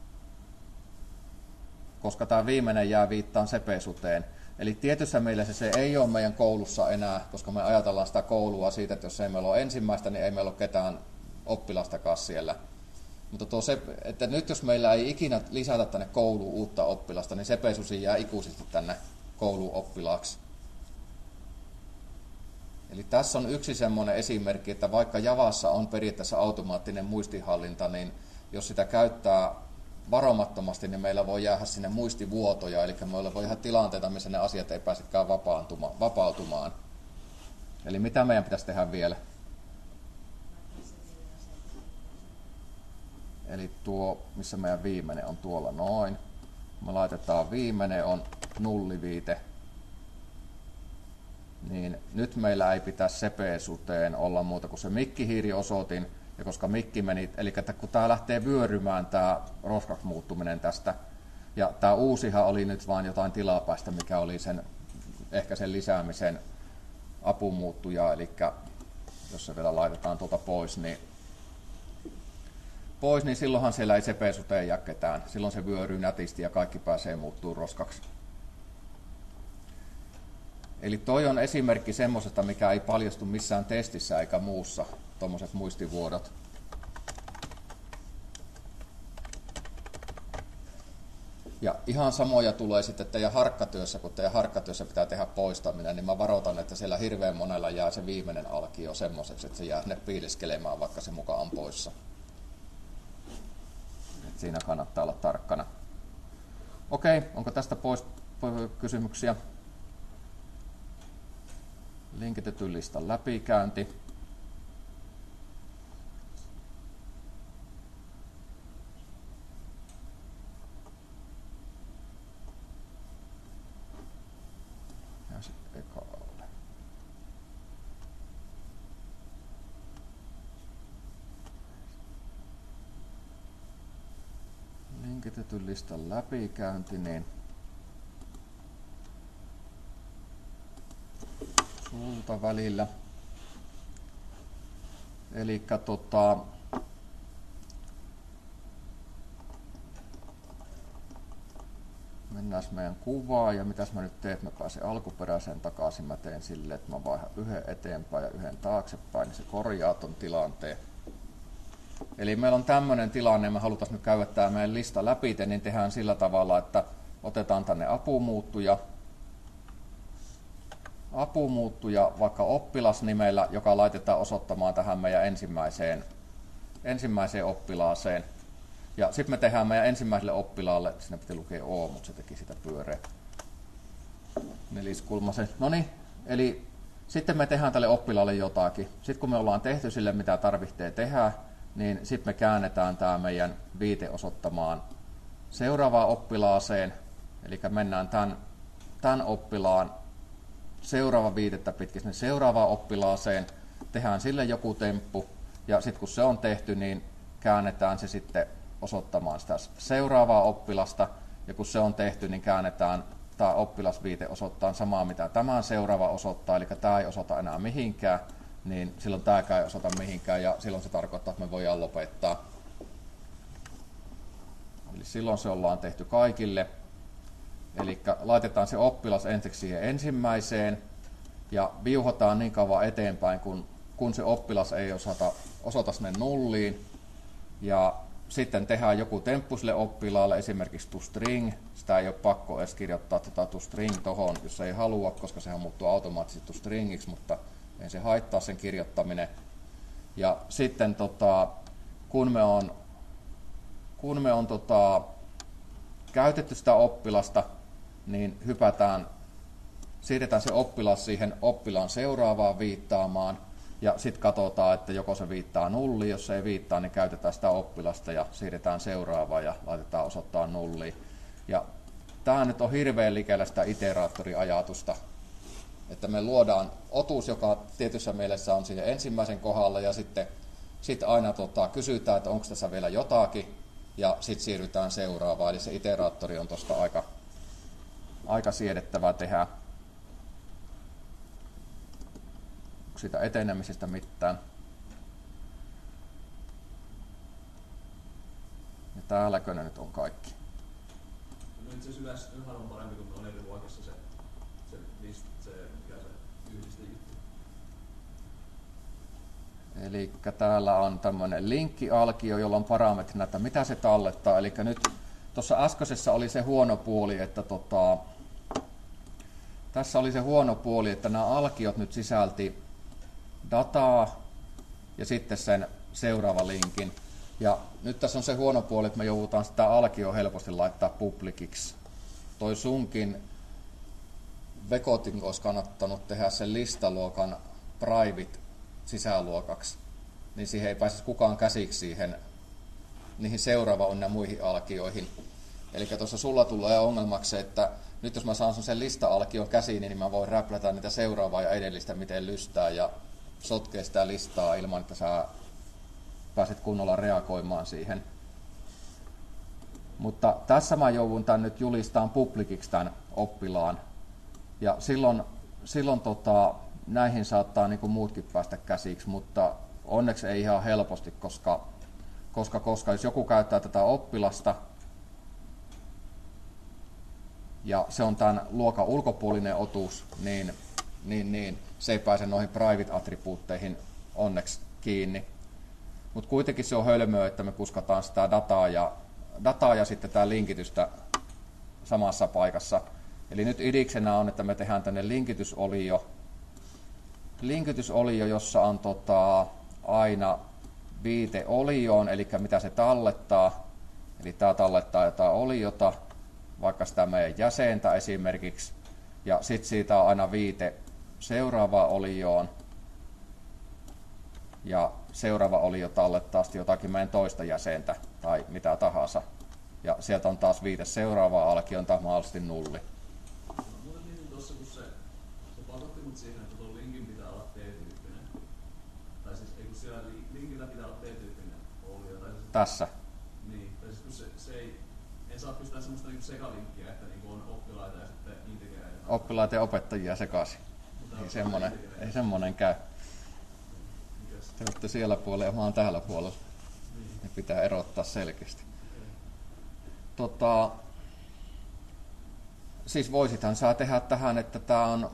[SPEAKER 1] koska tämä viimeinen jää viittaan sepesuteen. Eli tietyssä mielessä se ei ole meidän koulussa enää, koska me ajatellaan sitä koulua siitä, että jos ei meillä ole ensimmäistä, niin ei meillä ole ketään oppilastakaan siellä. Mutta tuo se, että nyt jos meillä ei ikinä lisätä tänne kouluun uutta oppilasta, niin sepesusi jää ikuisesti tänne kouluun oppilaaksi. Eli tässä on yksi semmoinen esimerkki, että vaikka Javassa on periaatteessa automaattinen muistihallinta, niin jos sitä käyttää varomattomasti, niin meillä voi jäädä sinne muistivuotoja, eli meillä voi jäädä tilanteita, missä ne asiat ei pääsekään vapautumaan. Eli mitä meidän pitäisi tehdä vielä? Eli tuo, missä meidän viimeinen on tuolla noin. Me laitetaan viimeinen on nulliviite. Niin nyt meillä ei pitäisi sepesuteen olla muuta kuin se mikkihiiriosoitin, ja koska mikki meni, eli että kun tämä lähtee vyörymään tämä roskaksi muuttuminen tästä, ja tämä uusihan oli nyt vain jotain tilapäistä, mikä oli sen, ehkä sen lisäämisen apumuuttuja, eli jos se vielä laitetaan tuolta pois, niin pois, niin silloinhan siellä ei sepesuteen jää ketään. Silloin se vyöryy nätisti ja kaikki pääsee muuttuu roskaksi. Eli toi on esimerkki semmoisesta, mikä ei paljastu missään testissä eikä muussa, tuommoiset muistivuodot. Ja ihan samoja tulee sitten teidän harkkatyössä, kun teidän harkkatyössä pitää tehdä poistaminen, niin mä varoitan, että siellä hirveän monella jää se viimeinen alkio semmoiseksi, että se jää sinne piiliskelemään, vaikka se mukaan on poissa. Et siinä kannattaa olla tarkkana. Okei, onko tästä pois kysymyksiä? Linkitetyn listan läpikäynti. Ja sitten eka alle. Linkitetyn listan läpikäynti, niin sulta välillä. Elikkä tota, mennään meidän kuvaan ja mitäs mä nyt teen, että mä pääsen alkuperäiseen takaisin. Mä teen silleen, että mä vaihan yhden eteenpäin ja yhden taaksepäin, niin se korjaa ton tilanteen. Eli meillä on tämmöinen tilanne, ja me halutaan nyt käydä tämä meidän lista läpi, niin tehdään sillä tavalla, että otetaan tänne apumuuttuja. apumuuttuja vaikka oppilasnimellä, joka laitetaan osoittamaan tähän meidän ensimmäiseen, ensimmäiseen oppilaaseen. Ja sitten me tehdään meidän ensimmäiselle oppilaalle, siinä pitää lukea O, mutta se teki sitä pyöreä. Neliskulmaisen. No niin, eli sitten me tehdään tälle oppilaalle jotakin. Sitten kun me ollaan tehty sille, mitä tarvitsee tehdä, niin sitten me käännetään tämä meidän viite osoittamaan seuraavaan oppilaaseen. Eli mennään tämän, tämän oppilaan seuraava viitettä pitkin sinne seuraavaan oppilaaseen, tehdään sille joku temppu, ja sitten kun se on tehty, niin käännetään se sitten osoittamaan sitä seuraavaa oppilasta, ja kun se on tehty, niin käännetään tämä oppilasviite osoittaa samaa, mitä tämä seuraava osoittaa, eli tämä ei osoita enää mihinkään, niin silloin tämäkään ei osoita mihinkään, ja silloin se tarkoittaa, että me voidaan lopettaa. Eli silloin se ollaan tehty kaikille. Eli laitetaan se oppilas ensiksi siihen ensimmäiseen ja viuhotaan niin kauan eteenpäin, kun, kun se oppilas ei osata, osoita sinne nulliin. Ja sitten tehdään joku temppu sille oppilaalle, esimerkiksi toString. Sitä ei ole pakko edes kirjoittaa tätä toString tuohon, jos ei halua, koska sehän muuttuu automaattisesti toStringiksi, mutta ei se haittaa sen kirjoittaminen. Ja sitten tota, kun me on, kun me on tota, käytetty sitä oppilasta, niin hypätään, siirretään se oppilas siihen oppilaan seuraavaan viittaamaan, ja sitten katsotaan, että joko se viittaa nulliin, jos se ei viittaa, niin käytetään sitä oppilasta ja siirretään seuraavaan ja laitetaan osoittaa nulliin. Ja tämä nyt on hirveän likellä sitä iteraattoriajatusta, että me luodaan otus, joka tietyssä mielessä on siihen ensimmäisen kohdalla, ja sitten sit aina tota, kysytään, että onko tässä vielä jotakin, ja sitten siirrytään seuraavaan, eli se iteraattori on tuosta aika aika siedettävää tehdä. Onko siitä etenemisestä mitään? Ja täälläkö ne nyt on kaikki?
[SPEAKER 2] No itse asiassa yleensä ylhäällä on parempi, kun on eri luokissa se, se, list, se, mikä se yhdisteljuttu.
[SPEAKER 1] Eli täällä on tämmöinen linkkialkio, jolla on parametrinä, että mitä se tallettaa. Eli nyt tuossa äskeisessä oli se huono puoli, että tota, tässä oli se huono puoli, että nämä alkiot nyt sisälti dataa ja sitten sen seuraava linkin. Ja nyt tässä on se huono puoli, että me joudutaan sitä alkioa helposti laittaa publiciksi. Toi sunkin Vekotin olisi kannattanut tehdä sen listaluokan private sisäluokaksi, niin siihen ei pääsisi kukaan käsiksi siihen, niihin seuraava on ja muihin alkioihin. Eli tuossa sulla tulee ongelmaksi se, että nyt jos mä saan sen lista-alkion käsiin, niin mä voin räplätä niitä seuraavaa ja edellistä miten lystää ja sotkea sitä listaa ilman, että sä pääset kunnolla reagoimaan siihen. Mutta tässä mä joudun tämän nyt julistaan publiciksi tämän oppilaan. Ja silloin, silloin tota, näihin saattaa niin kuin muutkin päästä käsiksi, mutta onneksi ei ihan helposti, koska, koska, koska jos joku käyttää tätä oppilasta, ja se on tämän luokan ulkopuolinen otus, niin, niin, niin se ei pääse noihin private-attribuutteihin onneksi kiinni. Mutta kuitenkin se on hölmöä, että me kuskataan sitä dataa ja, dataa ja sitten tämä linkitystä samassa paikassa. Eli nyt idiksenä on, että me tehdään tänne linkitysolio, linkitysolio jossa on tota, aina viite olioon, eli mitä se tallettaa. Eli tämä tallettaa jotain oliota, vaikka sitä meidän jäsentä esimerkiksi. Ja sitten siitä on aina viite seuraavaan olioon. Ja seuraava olio tallettaa sitten jotakin meidän toista jäsentä tai mitä tahansa. Ja sieltä on taas viite seuraavaan alkioon tai mahdollisesti nulli.
[SPEAKER 2] No, muuten niin tuossa, kun se, se pakotti mut siihen, että tuon linkin pitää olla T-tyyppinen. Tai siis ei kun siellä linkillä pitää olla T-tyyppinen olio. Tai siis,
[SPEAKER 1] Tässä.
[SPEAKER 2] Niin, tai siis kun se, se ei, en saa pistää semmoista niinku sekalinkkiä, että niinku on oppilaita ja sitten integereitä.
[SPEAKER 1] Oppilaita ja opettajia sekaisin. Ei semmonen, ei semmonen käy. Te olette siellä puolella ja mä oon täällä puolella. Ne pitää erottaa selkeästi. Tota, siis voisithan saa tehdä tähän, että tää on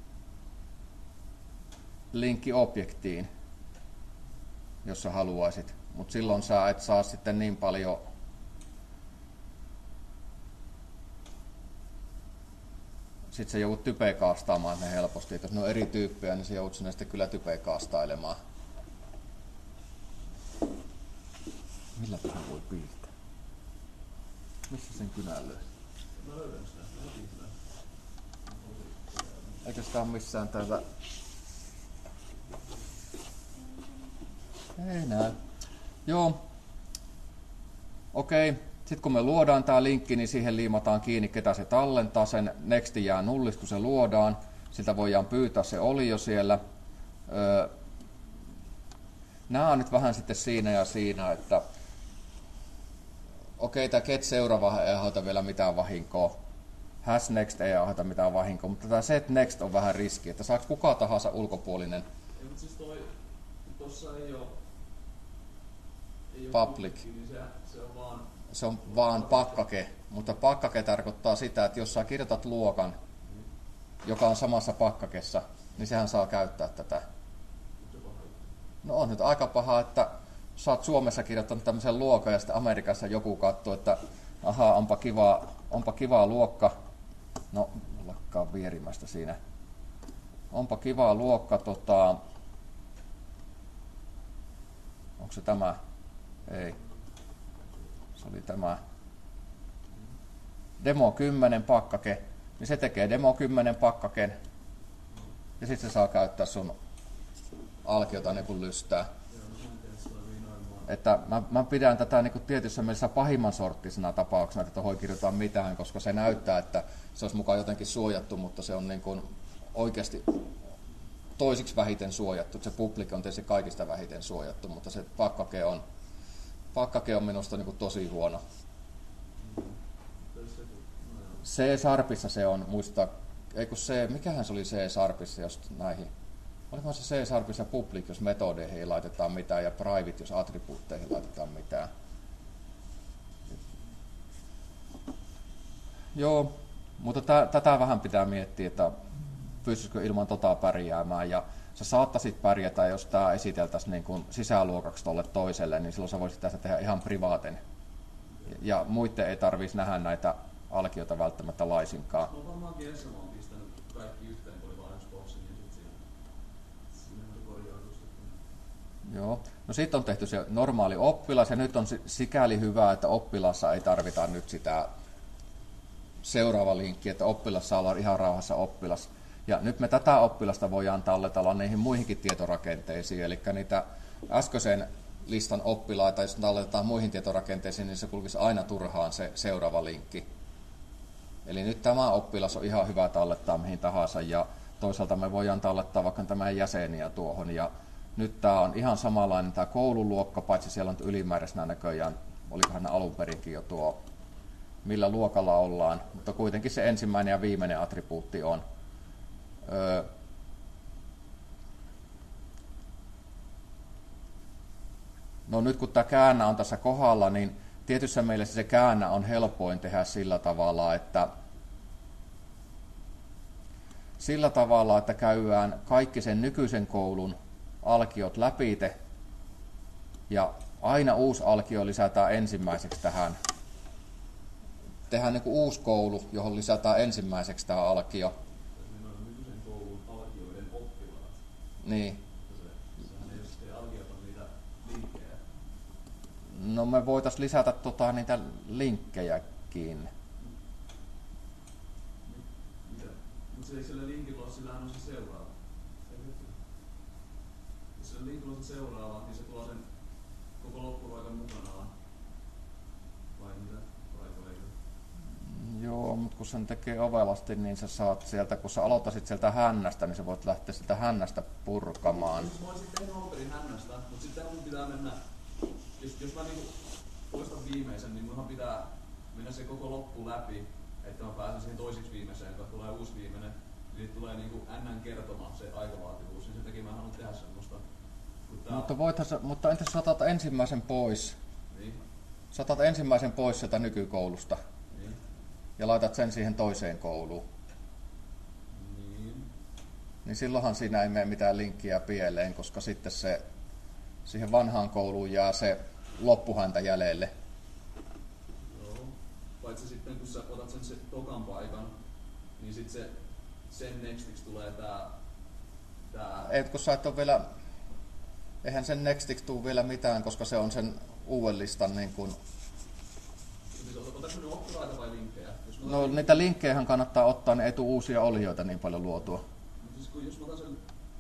[SPEAKER 1] linkki objektiin, jos sä haluaisit. Mutta silloin sä et saa sitten niin paljon sitten sä joudut typekaastaamaan ne helposti. Et jos ne on eri tyyppejä, niin sä joudut sinne sitten kyllä typekaastailemaan. Millä tähän voi piirtää? Missä sen kynän löytyy?
[SPEAKER 2] Mä löydän sitä, mä otin sitä.
[SPEAKER 1] Eikö sitä ole missään täällä? Ei näy. Joo. Okei. Sitten kun me luodaan tämä linkki, niin siihen liimataan kiinni, ketä se tallentaa. Sen nexti jää nullista, kun se luodaan. Siltä voidaan pyytää se olio siellä. Öö, Nämä on nyt vähän sitten siinä ja siinä, että okei, tämä get seuraava ei aiheuta vielä mitään vahinkoa. Hash next ei aiheuta mitään vahinkoa, mutta tämä set next on vähän riski, että saa kuka tahansa ulkopuolinen.
[SPEAKER 2] Ei, mutta siis toi, tossa ei oo, ei
[SPEAKER 1] Public.
[SPEAKER 2] Public, niin se, se on vaan...
[SPEAKER 1] Se on vaan pakkake, mutta pakkake tarkoittaa sitä, että jos sä kirjoitat luokan, joka on samassa pakkakessa, niin sehän saa käyttää tätä. No on nyt aika paha, että sä oot Suomessa kirjoittanut tämmöisen luokan ja sitten Amerikassa joku katsoo, että ahaa, onpa kiva, onpa kiva luokka. No, lakkaa vierimästä siinä. Onpa kiva luokka, tota... Onko se tämä? Ei. Se oli tämä demo kymmenen pakkake, niin se tekee demo kymmenen pakkaken ja sitten se saa käyttää sun alkiota niin kuin lystää. Että mä, mä pidän tätä niin kuin tietyssä mielessä pahimman sorttisena tapauksena, että tuohon ei kirjoita mitään, koska se näyttää, että se olisi mukaan jotenkin suojattu, mutta se on niin kuin oikeasti toisiksi vähiten suojattu. Se public on tietysti kaikista vähiten suojattu, mutta se pakkake on Pakkake on minusta niin kuin tosi huono. C-sharpissa se on, muista, eikö se, mikähän se oli C-sharpissa, jos näihin, olikohan se C-sharpissa public, jos metodeihin ei laitetaan mitään, ja private, jos attribuutteihin laitetaan mitään. Joo, mutta tä, tätä vähän pitää miettiä, että pystyisikö ilman tota pärjäämään, ja sä saattaisit pärjätä, jos tämä esiteltäisiin niin kuin sisäluokaksi tolle toiselle, niin silloin sä voisit tästä tehdä ihan privaaten. Ja muiden ei tarvitsisi nähdä näitä alkioita välttämättä laisinkaan.
[SPEAKER 2] No varmaan Kielessä mä oon pistänyt kaikki yhteen, kun oli vaan yksi boksi, niin sitten siinä on se korjaus.
[SPEAKER 1] Joo. No sitten on tehty se normaali oppilas, ja nyt on sikäli hyvä, että oppilassa ei tarvita nyt sitä seuraava linkki, että oppilas saa olla ihan rauhassa oppilas. Ja nyt me tätä oppilasta voidaan talletella niihin muihinkin tietorakenteisiin, eli niitä äskeisen listan oppilaita, jos talletetaan muihin tietorakenteisiin, niin se kulkisi aina turhaan se seuraava linkki. Eli nyt tämä oppilas on ihan hyvä tallettaa mihin tahansa, ja toisaalta me voidaan tallettaa vaikka tämän jäseniä tuohon. Ja nyt tämä on ihan samanlainen tämä koululuokka, paitsi siellä on ylimääräisenä näköjään, olikohan ne alun perinkin jo tuo, millä luokalla ollaan, mutta kuitenkin se ensimmäinen ja viimeinen attribuutti on. Öö, no nyt kun tämä käännä on tässä kohdalla, niin tietyssä mielessä se käännä on helpoin tehdä sillä tavalla, että sillä tavalla, että käydään kaikki sen nykyisen koulun alkiot läpite ja aina uusi alkio lisätään ensimmäiseksi tähän tehdään niin kuin uusi koulu, johon lisätään ensimmäiseksi tämä alkio.
[SPEAKER 2] Siinä on nykyisen koulun alkioiden oppilaat.
[SPEAKER 1] Niin.
[SPEAKER 2] Se, sehän ei ole sitten alkiota niitä linkkejä.
[SPEAKER 1] No me voitaisiin lisätä tota, niitä linkkejäkin.
[SPEAKER 2] Mitä? Mutta se ei sillä linkillä ole, sillähän on se seuraava. Jos sillä linkillä on se seuraava, niin se tuo sen koko loppuruokan mukanaan. Vai mitä? Vai eikö?
[SPEAKER 1] Joo, mutta kun sen tekee ovelasti, niin sä saat sieltä, kun sä aloitaisit sieltä hännästä, niin sä voit lähteä sieltä hännästä purkamaan.
[SPEAKER 2] Siis mä olisin tehnyt alun perin hännästä, mutta sitten mun pitää mennä, jos, jos mä niinku poistan viimeisen, niin munhan pitää mennä se koko loppu läpi, että mä pääsen siihen toiseksi viimeiseen, kun tulee uusi viimeinen, niin tulee niinku N kertoma se aikavaativuus, niin sen takia mä en halua tehdä semmoista. Tää...
[SPEAKER 1] Mutta, voithan, mutta entäs sä otat ensimmäisen pois?
[SPEAKER 2] Niin.
[SPEAKER 1] Sä otat ensimmäisen pois sieltä nykykoulusta
[SPEAKER 2] Niin.
[SPEAKER 1] ja laitat sen siihen toiseen kouluun.
[SPEAKER 2] Niin.
[SPEAKER 1] Niin silloinhan siinä ei mene mitään linkkiä pieleen, koska sitten se siihen vanhaan kouluun jää se loppuhäntä jäljelle.
[SPEAKER 2] Joo. Paitsi sitten kun sä otat sen, sen tokan paikan, niin sitten se, sen nextiksi tulee tää... tää...
[SPEAKER 1] Et kun sä et ole vielä... Eihän sen nextiksi tule vielä mitään, koska se on sen uuden listan niin kuin...
[SPEAKER 2] Otatko ne oppilaita vai linkkejä? Jos
[SPEAKER 1] No niitä linkkejähän kannattaa ottaa, niin ei tule uusia olijoita niin paljon luotua.
[SPEAKER 2] Mutta siis kun jos mä otan sen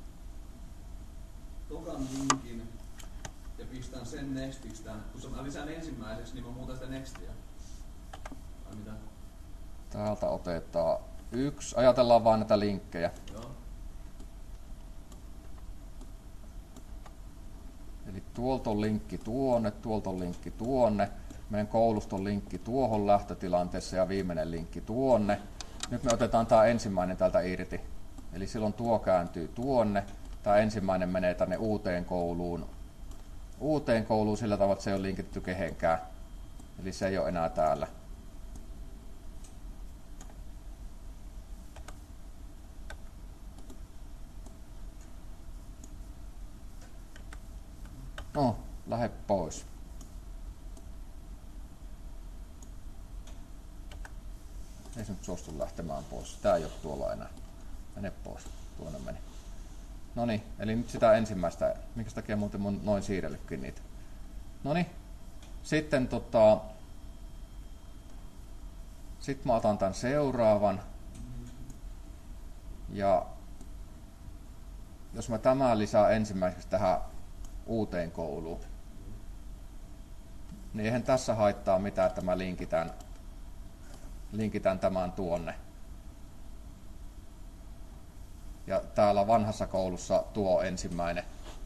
[SPEAKER 2] tokan linkin ja pistän sen nextiksi tän, kun mä lisään ensimmäiseksi, niin mä muutan sitä nextiä. Vai mitä?
[SPEAKER 1] Täältä otetaan yksi. Ajatellaan vaan näitä linkkejä.
[SPEAKER 2] Joo.
[SPEAKER 1] Eli tuolta on linkki tuonne, tuolta on linkki tuonne. Meidän kouluston linkki tuohon lähtötilanteessa ja viimeinen linkki tuonne. Nyt me otetaan tämä ensimmäinen täältä irti. Eli silloin tuo kääntyy tuonne. Tämä ensimmäinen menee tänne uuteen kouluun. Uuteen kouluun sillä tavalla, että se ei ole linkitty kehenkään. Eli se ei ole enää täällä. No, lähde pois. Ei se nyt suostu lähtemään pois. Tää ei ole tuolla enää. Mene pois. Tuonne meni. Noniin, eli nyt sitä ensimmäistä. Minkä takia muuten mun noin siirrellytkin niitä. Noniin. Sitten tota... Sitten mä otan tän seuraavan. Ja... Jos mä tämän lisään ensimmäiseksi tähän uuteen kouluun, niin eihän tässä haittaa mitään, että mä linkitän, linkitän tämän tuonne. Ja täällä vanhassa koulussa tuo ensimmäinen.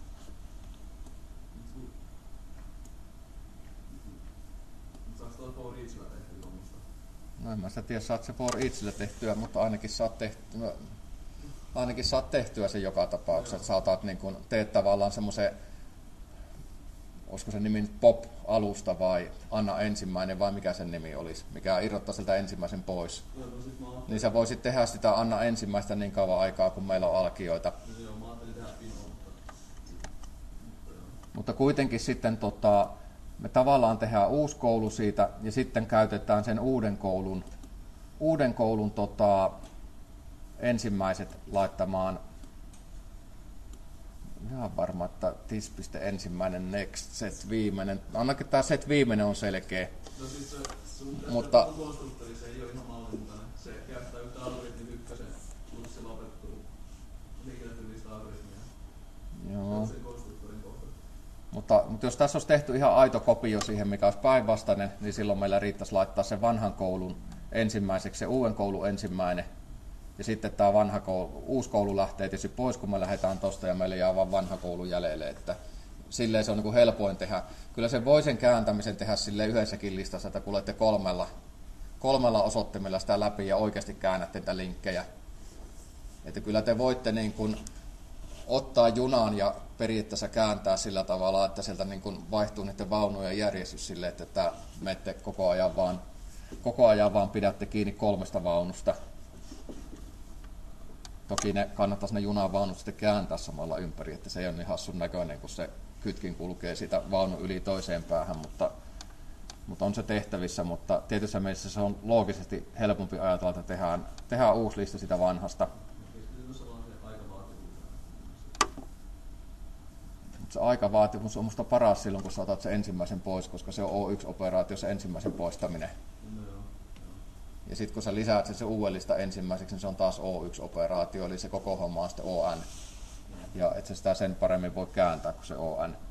[SPEAKER 2] Saaks toi for eachillä tehty tuommoista?
[SPEAKER 1] No en mä sitä tiedä, saat se for eachillä tehtyä, mutta ainakin saat tehtyä, ainakin saat tehtyä sen joka tapauksessa. Että saatat niin kun, teet tavallaan semmoisen, olisiko se nimi nyt Pop-alusta vai Anna ensimmäinen vai mikä sen nimi olisi, mikä irrottaa sieltä ensimmäisen pois.
[SPEAKER 2] Joo, no sit mä ajattelin,
[SPEAKER 1] Niin sä voisit tehdä sitä Anna ensimmäistä niin kauan aikaa, kun meillä on alkioita.
[SPEAKER 2] joo, mä ajattelin tehdä pinoa, mutta... mutta joo.
[SPEAKER 1] Mutta kuitenkin sitten tota, me tavallaan tehdään uusi koulu siitä ja sitten käytetään sen uuden koulun, uuden koulun tota, ensimmäiset laittamaan. Ihan varma, että this.piste ensimmäinen, next, set viimeinen. Ainakin tämä set viimeinen on selkeä.
[SPEAKER 2] No siis se sun
[SPEAKER 1] Mutta-
[SPEAKER 2] konstruktori, se ei ole ihan mallinmukainen. Se käyttää yhtä algoritmin ykkösen plus se lopettuu liikennetyllistä algoritmia.
[SPEAKER 1] Joo.
[SPEAKER 2] Se on sen konstruktorin kohta.
[SPEAKER 1] Mutta, mutta jos tässä olisi tehty ihan aito kopio siihen, mikä olisi päinvastainen, niin silloin meillä riittäisi laittaa se vanhan koulun ensimmäiseksi, se uuden koulun ensimmäinen. Ja sitten tämä vanha koulu, uusi koulu lähtee tietysti pois, kun me lähdetään tuosta ja meillä jää vain vanha koulu jäljelle. Että silleen se on niin kuin helpoin tehdä. Kyllä se voi sen kääntämisen tehdä silleen yhdessäkin listassa, että kun olette kolmella, kolmella osoittimella sitä läpi ja oikeasti käännätte niitä linkkejä. Että kyllä te voitte niin kuin ottaa junan ja periaatteessa kääntää sillä tavalla, että sieltä niin kuin vaihtuu niiden vaunujen järjestys silleen, että tämä menette koko ajan vaan, koko ajan vaan pidätte kiinni kolmesta vaunusta. Toki ne kannattaisi ne junavaunut sitten kääntää samalla ympäri, että se ei ole niin hassun näköinen, kun se kytkin kulkee siitä vaunun yli toiseen päähän, mutta mutta on se tehtävissä, mutta tietyssä mielessä se on loogisesti helpompi ajatella, että tehdään, tehdään uusi lista sitä vanhasta. Se aikavaatimus on musta paras silloin, kun sä otat sen ensimmäisen pois, koska se on O yksi-operaatio, se ensimmäisen poistaminen. No, joo, joo. Ja sitten kun sä lisäät sen, sen uuden lista ensimmäiseksi, niin se on taas O yksi-operaatio, eli se koko homma on sitten O N. Ja et sä sitä sen paremmin voi kääntää kuin se O N.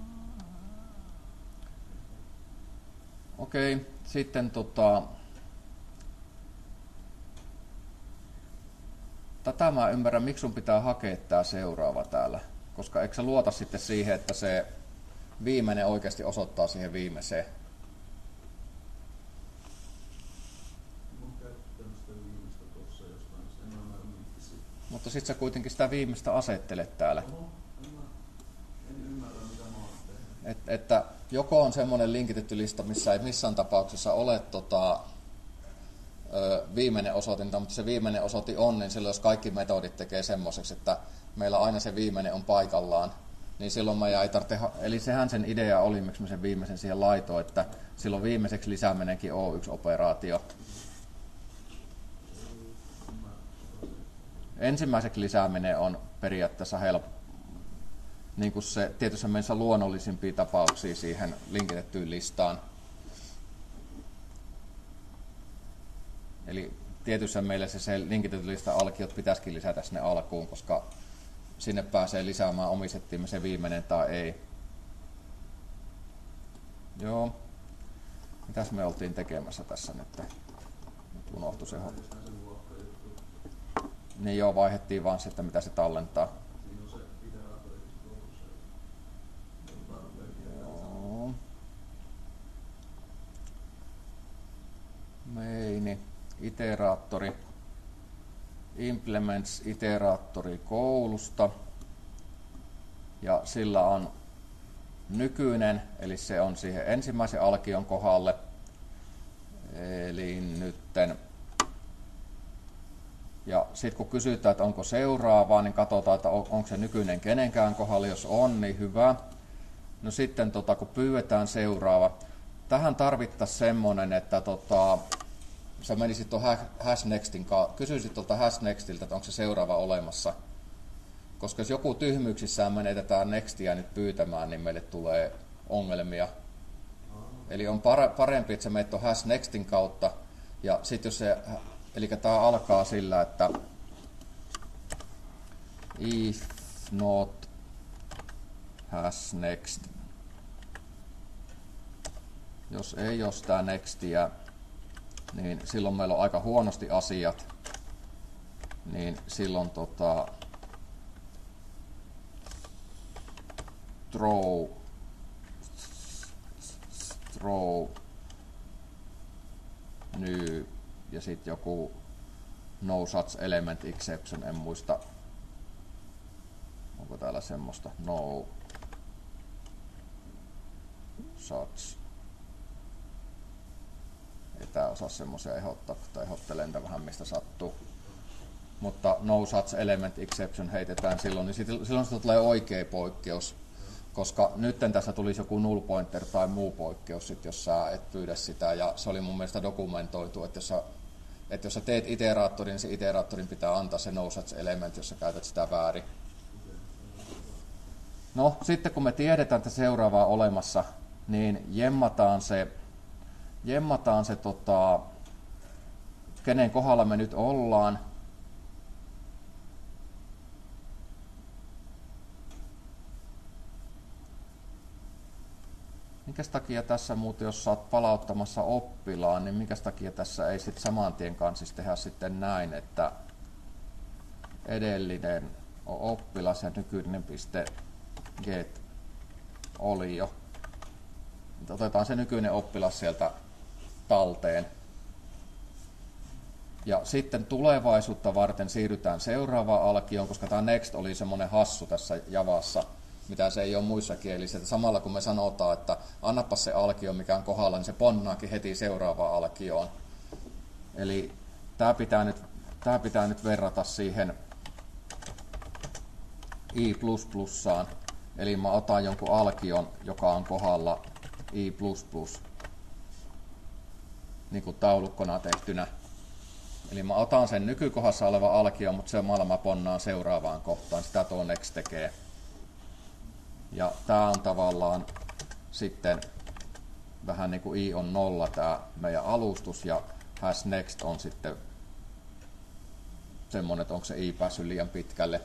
[SPEAKER 1] Okei, sitten tota... Tätä mä ymmärrän, miksi sun pitää hakea tää seuraava täällä. Koska eikö sä luota sitten siihen, että se viimeinen oikeasti osoittaa siihen viimeiseen? Mutta sit sä kuitenkin sitä viimeistä asettelet täällä. Et, että joko on semmoinen linkitetty lista, missä ei missään tapauksessa ole tota, ö, viimeinen osoitinta, mutta se viimeinen osoitin on, niin silloin jos kaikki metodit tekee semmoiseksi, että meillä aina se viimeinen on paikallaan, niin silloin meidän ei tarvitse, eli sehän sen idea oli, miksi mä sen viimeisen siihen laitoin, että silloin viimeiseksi lisääminenkin O yksi-operaatio. Ensimmäiseksi lisääminen on periaatteessa helppo, niin kuin se tietysti meissä luonnollisimpia tapauksia siihen linkitettyyn listaan. Eli tietyssä mielessä se linkitetty lista alkiot pitäisikin lisätä sinne alkuun, koska sinne pääsee lisäämään omisettiimme se viimeinen tai ei. Joo. Mitäs me oltiin tekemässä tässä nyt? Nyt unohtui se homma. Niin joo, vaihdettiin vaan sitten mitä se tallentaa. Joo. Meini. Iteraattori. Implements iteraattori koulusta. Ja sillä on nykyinen, eli se on siihen ensimmäisen alkion kohdalle. Eli nytten. Ja sitten kun kysytään, että onko seuraavaa, niin katsotaan, että onko se nykyinen kenenkään kohdalla. Jos on, niin hyvä. No sitten tota, kun pyydetään seuraava. Tähän tarvittaisiin semmoinen, että tota, sä menisit tuon hashnextin kanssa, kysyisit tuolta hashnextiltä, että onko se seuraava olemassa. Koska jos joku tyhmyyksissään menetetään nextia nyt pyytämään, niin meille tulee ongelmia. Eli on parempi, että sä menet tuon hashnextin kautta. Ja sitten jos se, eli tämä alkaa sillä, että if not hashnext. Jos ei ole sitä nextiä, niin silloin meillä on aika huonosti asiat. Niin silloin tota throw throw new ja sitten joku no such element exception, en muista onko täällä semmoista no such. Ei tää osaa semmoisia ehdottaa, tai ehdottelee vähän mistä sattuu. Mutta no such element exception heitetään silloin, niin silloin siitä tulee oikea poikkeus. Koska nyt tässä tulisi joku null pointer tai muu poikkeus, sit, jos sä et pyydä sitä. Ja se oli mun mielestä dokumentoitu, että jos sä, että jos sä teet iteraattorin, niin se iteraattorin pitää antaa se no such element, jos sä käytät sitä väärin. No, sitten kun me tiedetään, että seuraavaa olemassa, niin jemmataan se, jemmataan se tota, kenen kohdalla me nyt ollaan. Minkäs takia tässä muuten, jos sä oot palauttamassa oppilaan, niin minkäs takia tässä ei sitten saman tien kanssa tehdä sitten näin, että edellinen on oppilas ja nykyinen piste get oli jo. Otetaan se nykyinen oppilas sieltä talteen. Ja sitten tulevaisuutta varten siirrytään seuraavaan alkioon, koska tämä next oli semmoinen hassu tässä Javassa, mitä se ei ole muissa kielissä. Että samalla kun me sanotaan, että annapa se alkio, mikä on kohdalla, niin se ponnaakin heti seuraavaan alkioon. Eli tämä pitää nyt, tämä pitää nyt verrata siihen i plus plussaan. Eli mä otan jonkun alkion, joka on kohdalla i plus plus. niin kuin taulukkona tehtynä. Eli mä otan sen nykykohdassa olevan alkion, mutta samalla mä ponnaan seuraavaan kohtaan. Sitä tuo next tekee. Ja tää on tavallaan sitten vähän niin kuin i on nolla tää meidän alustus ja has next on sitten semmonen, että onko se i päässyt liian pitkälle.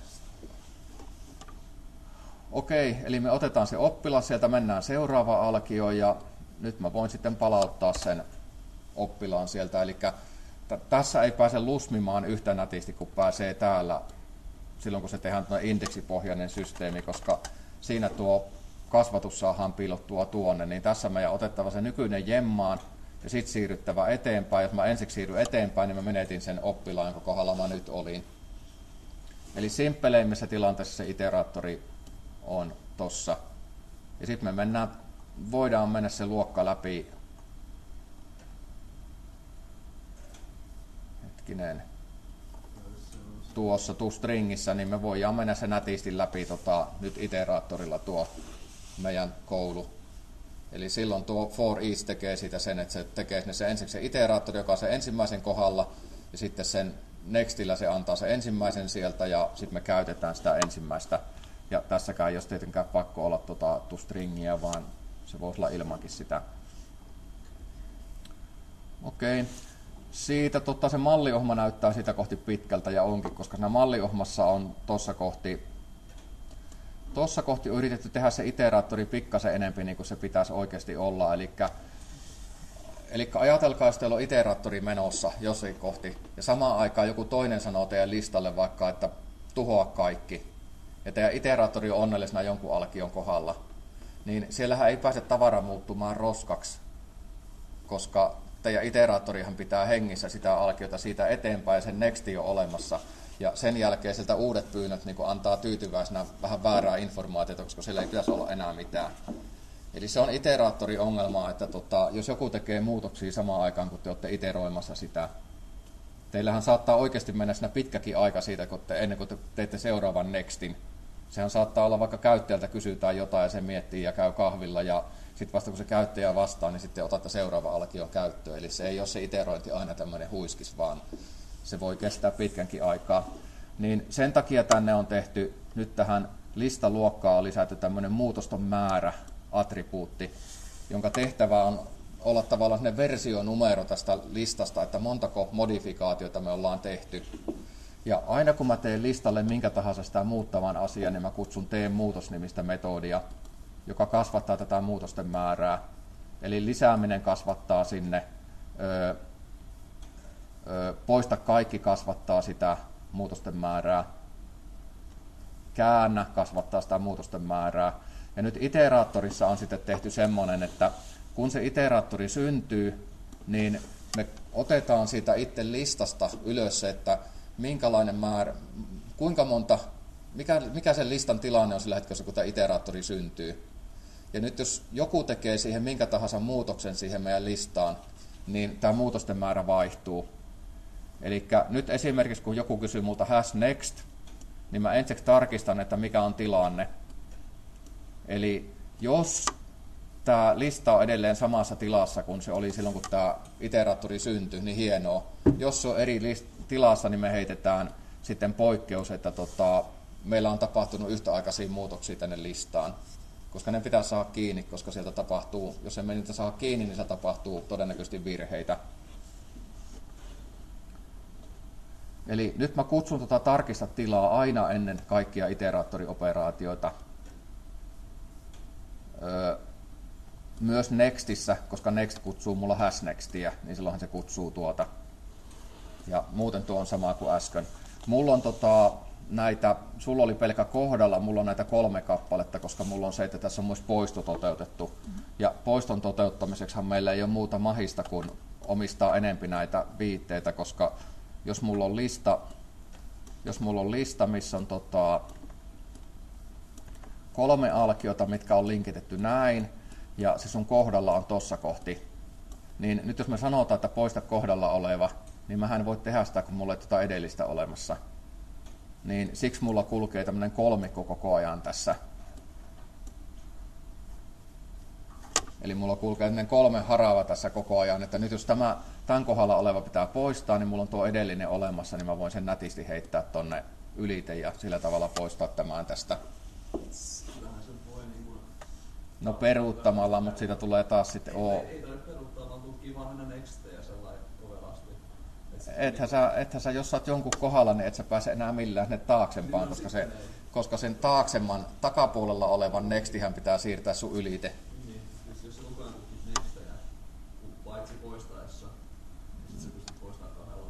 [SPEAKER 1] Okei, eli me otetaan se oppilas, sieltä mennään seuraavaan alkioon ja nyt mä voin sitten palauttaa sen oppilaan sieltä. Eli t- tässä ei pääse lusmimaan yhtä nätisti kuin pääsee täällä silloin, kun se tehdään tuo indeksipohjainen systeemi, koska siinä tuo kasvatus saadaan piilottua tuonne, niin tässä meidän otettava se nykyinen jemmaan ja sitten siirryttävä eteenpäin. Jos mä ensiksi siirryn eteenpäin, niin mä menetin sen oppilaan, jonka kohdalla mä nyt olin. Eli simppeleimmissä tilanteessa se iteraattori on tossa. Ja sitten me mennään, voidaan mennä se luokka läpi. Hetkinen. Tuossa toStringissä, niin me voidaan mennä se nätisti läpi tota, nyt iteraattorilla tuo meidän koulu. Eli silloin tuo for each tekee siitä sen, että se tekee se ensiksi se iteraattori, joka on se ensimmäisen kohdalla, ja sitten sen nextillä se antaa se ensimmäisen sieltä, ja sitten me käytetään sitä ensimmäistä. Ja tässäkään ei ole tietenkään pakko olla tuota toStringia, vaan se voisi olla ilmankin sitä. Okei. Siitä tota, se malliohjelma näyttää sitä kohti pitkältä ja onkin, koska siinä malliohjelmassa on tuossa kohti, tossa kohti on yritetty tehdä se iteraattori pikkasen enemmän niin kuin se pitäisi oikeasti olla. Eli, eli ajatelkaa, jos teillä on iteraattori menossa jossain kohti ja samaan aikaan joku toinen sanoo teidän listalle vaikka, että tuhoa kaikki. Ja teidän iteraattori on onnellisena jonkun alkion kohdalla, niin siellähän ei pääse tavara muuttumaan roskaksi, koska teidän iteraattorihan pitää hengissä sitä alkiota siitä eteenpäin ja sen nexti on olemassa. Ja sen jälkeen sieltä uudet pyynnöt niin antaa tyytyväisenä vähän väärää informaatiota, koska siellä ei pitäisi olla enää mitään. Eli se on iteraattori-ongelma, että tota, jos joku tekee muutoksia samaan aikaan, kun te olette iteroimassa sitä, teillähän saattaa oikeasti mennä siinä pitkäkin aika siitä, kun te, ennen kuin te teette seuraavan nextin. Sehän saattaa olla vaikka käyttäjältä kysytään jotain ja se miettii ja käy kahvilla ja sitten vasta kun se käyttäjä vastaa, niin sitten otatte seuraava alkion käyttöön. Eli se ei ole se iterointi aina tämmöinen huiskis, vaan se voi kestää pitkänkin aikaa. Niin sen takia tänne on tehty, nyt tähän listaluokkaan on lisätty tämmöinen muutosten määrä attribuutti, jonka tehtävä on olla tavallaan sellainen versionumero tästä listasta, että montako modifikaatiota me ollaan tehty. Ja aina kun mä teen listalle minkä tahansa sitä muuttavan asian, niin mä kutsun teen muutos-nimistä metodia, joka kasvattaa tätä muutosten määrää. Eli lisääminen kasvattaa sinne, öö, öö, poista kaikki kasvattaa sitä muutosten määrää, käännä kasvattaa sitä muutosten määrää. Ja nyt iteraattorissa on sitten tehty semmoinen, että kun se iteraattori syntyy, niin me otetaan siitä itse listasta ylös se, että minkälainen määrä, kuinka monta, mikä, mikä sen listan tilanne on sillä hetkellä, kun tämä iteraattori syntyy. Ja nyt jos joku tekee siihen minkä tahansa muutoksen siihen meidän listaan, niin tämä muutosten määrä vaihtuu. Eli nyt esimerkiksi kun joku kysyy multa has next, niin mä ensiksi tarkistan, että mikä on tilanne. Eli jos tämä lista on edelleen samassa tilassa kuin se oli silloin, kun tämä iteraattori syntyi, niin hienoa. Jos se on eri list- tilassa, niin me heitetään sitten poikkeus, että tota, meillä on tapahtunut yhtäaikaisia muutoksia tänne listaan. Koska ne pitää saada kiinni, koska sieltä tapahtuu, jos emme niitä saa kiinni, niin se tapahtuu todennäköisesti virheitä. Eli nyt mä kutsun tuota tarkista tilaa aina ennen kaikkia iteraattorioperaatioita. Öö, myös nextissä, koska next kutsuu mulla has nextiä, niin silloinhan se kutsuu tuota. Ja muuten tuo on sama kuin äsken. Mulla on tota, näitä, sulla oli pelkä kohdalla, mulla on näitä kolme kappaletta, koska mulla on se, että tässä on myös poisto toteutettu. Mm-hmm. Ja poiston toteuttamiseksihan meillä ei ole muuta mahista kuin omistaa enempi näitä viitteitä, koska jos mulla on lista, jos mulla on lista missä on tota, kolme alkiota, mitkä on linkitetty näin, ja se sun kohdalla on tossa kohti, niin nyt jos me sanotaan, että poista kohdalla oleva, niin mähän en voi tehdä sitä, kun mulla ei tuota edellistä olemassa. Niin siksi mulla kulkee tämmöinen kolmikko koko ajan tässä. Eli mulla kulkee kolme haravaa tässä koko ajan, että nyt jos tämä, tämän kohdalla oleva pitää poistaa, niin mulla on tuo edellinen olemassa, niin mä voin sen nätisti heittää tonne ylite ja sillä tavalla poistaa tämän tästä.
[SPEAKER 2] Kyllähän se voi niin kuin...
[SPEAKER 1] No peruuttamalla, mutta siitä tulee taas sitten
[SPEAKER 2] Ei,
[SPEAKER 1] oo.
[SPEAKER 2] ei tarvitse peruuttaa, vaan tutkii vaan aina nextejä sellainen ovelasti.
[SPEAKER 1] Ethän sä, ethän sä, jos sä oot jonkun kohdalla, niin et sä pääse enää millään sinne taaksempaan, koska, se, koska sen taaksemman takapuolella olevan nextihän pitää siirtää sun ylite.
[SPEAKER 2] Niin, jos sä koko ajan tutkit nextejä, paitsi poistaessa, niin sit sä pystyt poistamaan kahdella.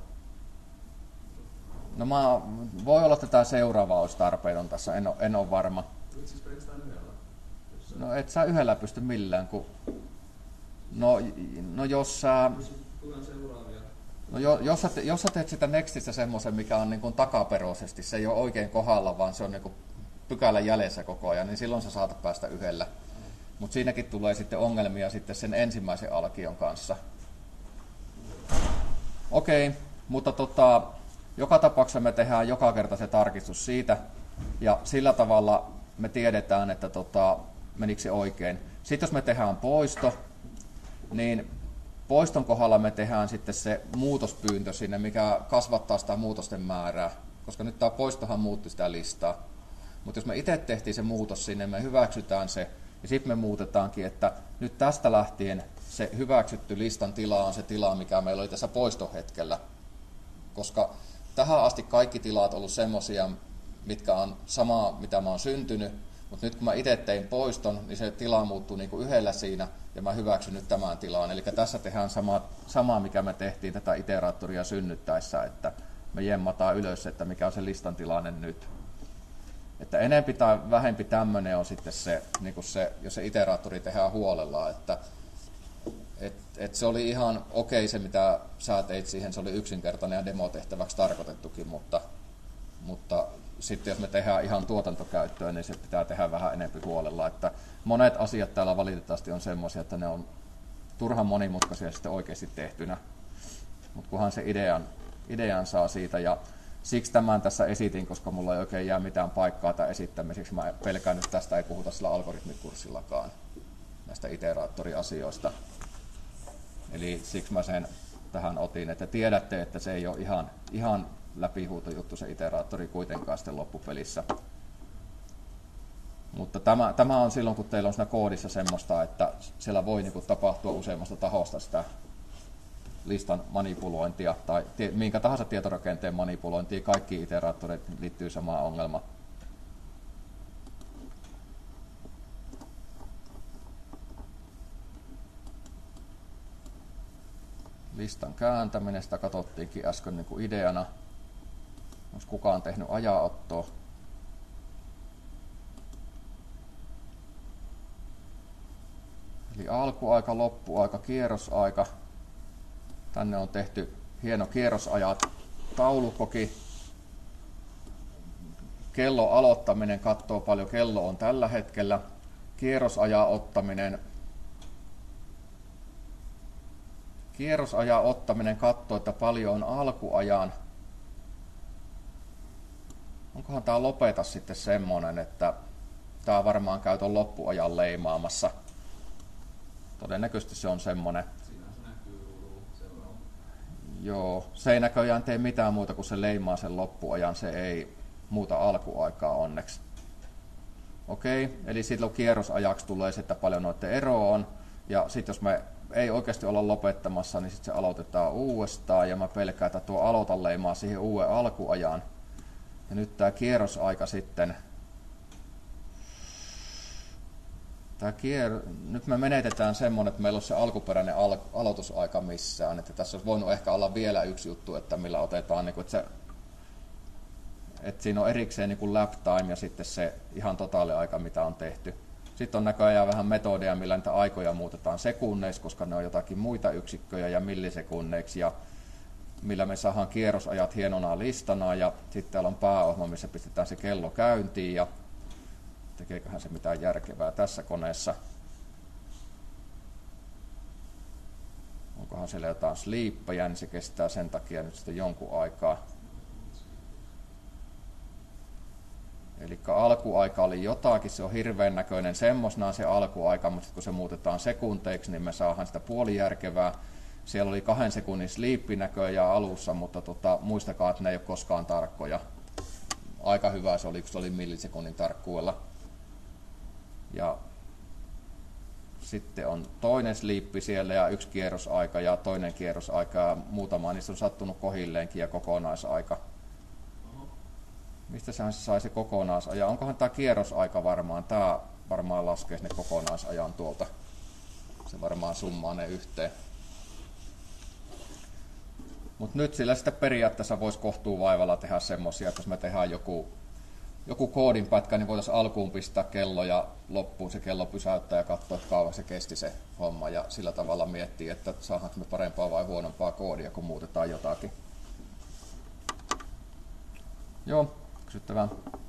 [SPEAKER 1] No mä, voi olla, että tää seuraava olisi tarpeeton tässä, en, oo, en ole varma.
[SPEAKER 2] Nyt siis pelkästään yhdellä. Jos sä...
[SPEAKER 1] No et sä yhdellä pysty millään, kun... No, no jos sä...
[SPEAKER 2] Tulen seuraavia.
[SPEAKER 1] No jo, jos, sä te, jos sä teet sitä nextistä semmoisen, mikä on niin kuin takaperoisesti, se ei ole oikein kohdalla, vaan se on niin kuin pykälän jäljessä koko ajan, niin silloin sä saatat päästä yhdellä. Mutta siinäkin tulee sitten ongelmia sitten sen ensimmäisen alkion kanssa. Okei, okay, mutta tota, joka tapauksessa me tehdään joka kerta se tarkistus siitä, ja sillä tavalla me tiedetään, että tota, menikö se oikein. Sitten jos me tehdään poisto, niin poiston kohdalla me tehdään sitten se muutospyyntö sinne, mikä kasvattaa sitä muutosten määrää, koska nyt tämä poistohan muutti sitä listaa. Mutta jos me itse tehtiin se muutos sinne, me hyväksytään se, ja sitten me muutetaankin, että nyt tästä lähtien se hyväksytty listan tila on se tila, mikä meillä oli tässä poistohetkellä. Koska tähän asti kaikki tilat on ollut semmoisia, mitkä on samaa, mitä mä oon syntynyt, mutta nyt kun mä itse tein poiston, niin se tila muuttuu niin kuin yhdellä siinä, ja mä hyväksyn nyt tämän tilaan. Eli tässä tehdään sama, samaa, mikä me tehtiin tätä iteraattoria synnyttäessä, että me jemmataan ylös, että mikä on se listan tilanne nyt. Että enempi tai vähempi tämmöinen on sitten se, niin kuin se, jos se iteraattori tehdään huolella, että et, et se oli ihan okei se, mitä sä teit siihen, se oli yksinkertainen ja demotehtäväksi tarkoitettukin, mutta, mutta sitten jos me tehdään ihan tuotantokäyttöön, niin se pitää tehdä vähän enempi huolella. Että monet asiat täällä valitettavasti on semmoisia, että ne on turhan monimutkaisia sitten oikeasti tehtynä. Mutta kunhan se idean, idean saa siitä, ja siksi tämän tässä esitin, koska mulla ei oikein jää mitään paikkaa tämän esittämiseksi. Mä pelkään nyt tästä ei puhuta sillä algoritmikurssillakaan näistä iteraattoriasioista. Eli siksi mä sen tähän otin, että tiedätte, että se ei ole ihan, ihan läpihuutojuttu se iteraattori kuitenkaan sitten loppupelissä. Mutta tämä, tämä on silloin, kun teillä on siinä koodissa semmoista, että siellä voi niin kuin tapahtua useammasta tahosta sitä listan manipulointia tai tie, minkä tahansa tietorakenteen manipulointia. Kaikki iteraattorit liittyy samaan ongelmaan. Listan kääntäminen, sitä katsottiinkin äsken niin kuin ideana. Onko kukaan tehnyt ajanottoa? Eli alkuaika, loppuaika, kierrosaika. Tänne on tehty hieno kierrosajat taulukkokin. Kello aloittaminen katsoo paljon kello on tällä hetkellä. Kierrosajan ottaminen. Kierrosajan ottaminen katsoo, että paljon on alkuajan. Onkohan tämä lopeta sitten semmoinen, että tämä varmaan käy tuon loppuajan leimaamassa. Todennäköisesti se on semmoinen.
[SPEAKER 2] Siinähän se näkyy seuraava.
[SPEAKER 1] Joo, se ei näköjään tee mitään muuta kuin se leimaa sen loppuajan, se ei muuta alkuaikaa onneksi. Okei, eli silloin kierrosajaksi tulee se, että paljon noiden eroa on. Ja sitten jos me ei oikeasti olla lopettamassa, niin sitten se aloitetaan uudestaan. Ja mä pelkään, että tuo aloita leimaa siihen uuden alkuajan. Ja nyt tämä kierrosaika sitten. Tää kier... Nyt me menetetään semmoinen, että meillä on se alkuperäinen al- aloitusaika missään. Että tässä olisi voinut ehkä olla vielä yksi juttu, että millä otetaan, niin kuin, että, se... että siinä on erikseen niin kuin lap time ja sitten se ihan totaaliaika, mitä on tehty. Sitten on näköjään vähän metodeja, millä niitä aikoja muutetaan sekunneiksi, koska ne on jotakin muita yksikköjä ja millisekunneiksi. Ja millä me saadaan kierrosajat hienona listana. Ja sitten täällä on pääohjelma, missä pistetään se kello käyntiin. Ja tekeeköhän se mitään järkevää tässä koneessa? Onkohan siellä jotain sleepejä, niin se kestää sen takia nyt sitten jonkun aikaa. Eli Eli alkuaika oli jotakin, se on hirveän näköinen semmosnaan se alkuaika, mutta kun se muutetaan sekunteiksi, niin me saadaan sitä puolijärkevää. Siellä oli kahden sekunnin sleepi näköjään alussa, mutta tota, muistakaa, että ne ei ole koskaan tarkkoja. Aika hyvä se oli, kun se oli millisekunnin tarkkuudella. Ja sitten on toinen sleepi siellä ja yksi kierrosaika ja toinen kierrosaika ja muutama niistä on sattunut kohilleenkin ja kokonaisaika. Mistä sehän se sai se kokonaisaja? Onkohan tämä kierrosaika varmaan? Tämä varmaan laskee ne kokonaisajan tuolta. Se varmaan summaa ne yhteen. Mutta nyt sillä sitten periaatteessa voisi kohtuuvaivalla tehdä semmoisia, että jos me tehdään joku, joku koodinpätkä, niin voitaisiin alkuun pistää kello ja loppuun se kello pysäyttää ja katsoa, että kauan se kesti se homma. Ja sillä tavalla miettiä, että saadaanko me parempaa vai huonompaa koodia, kun muutetaan jotakin. Joo, kysyttävää.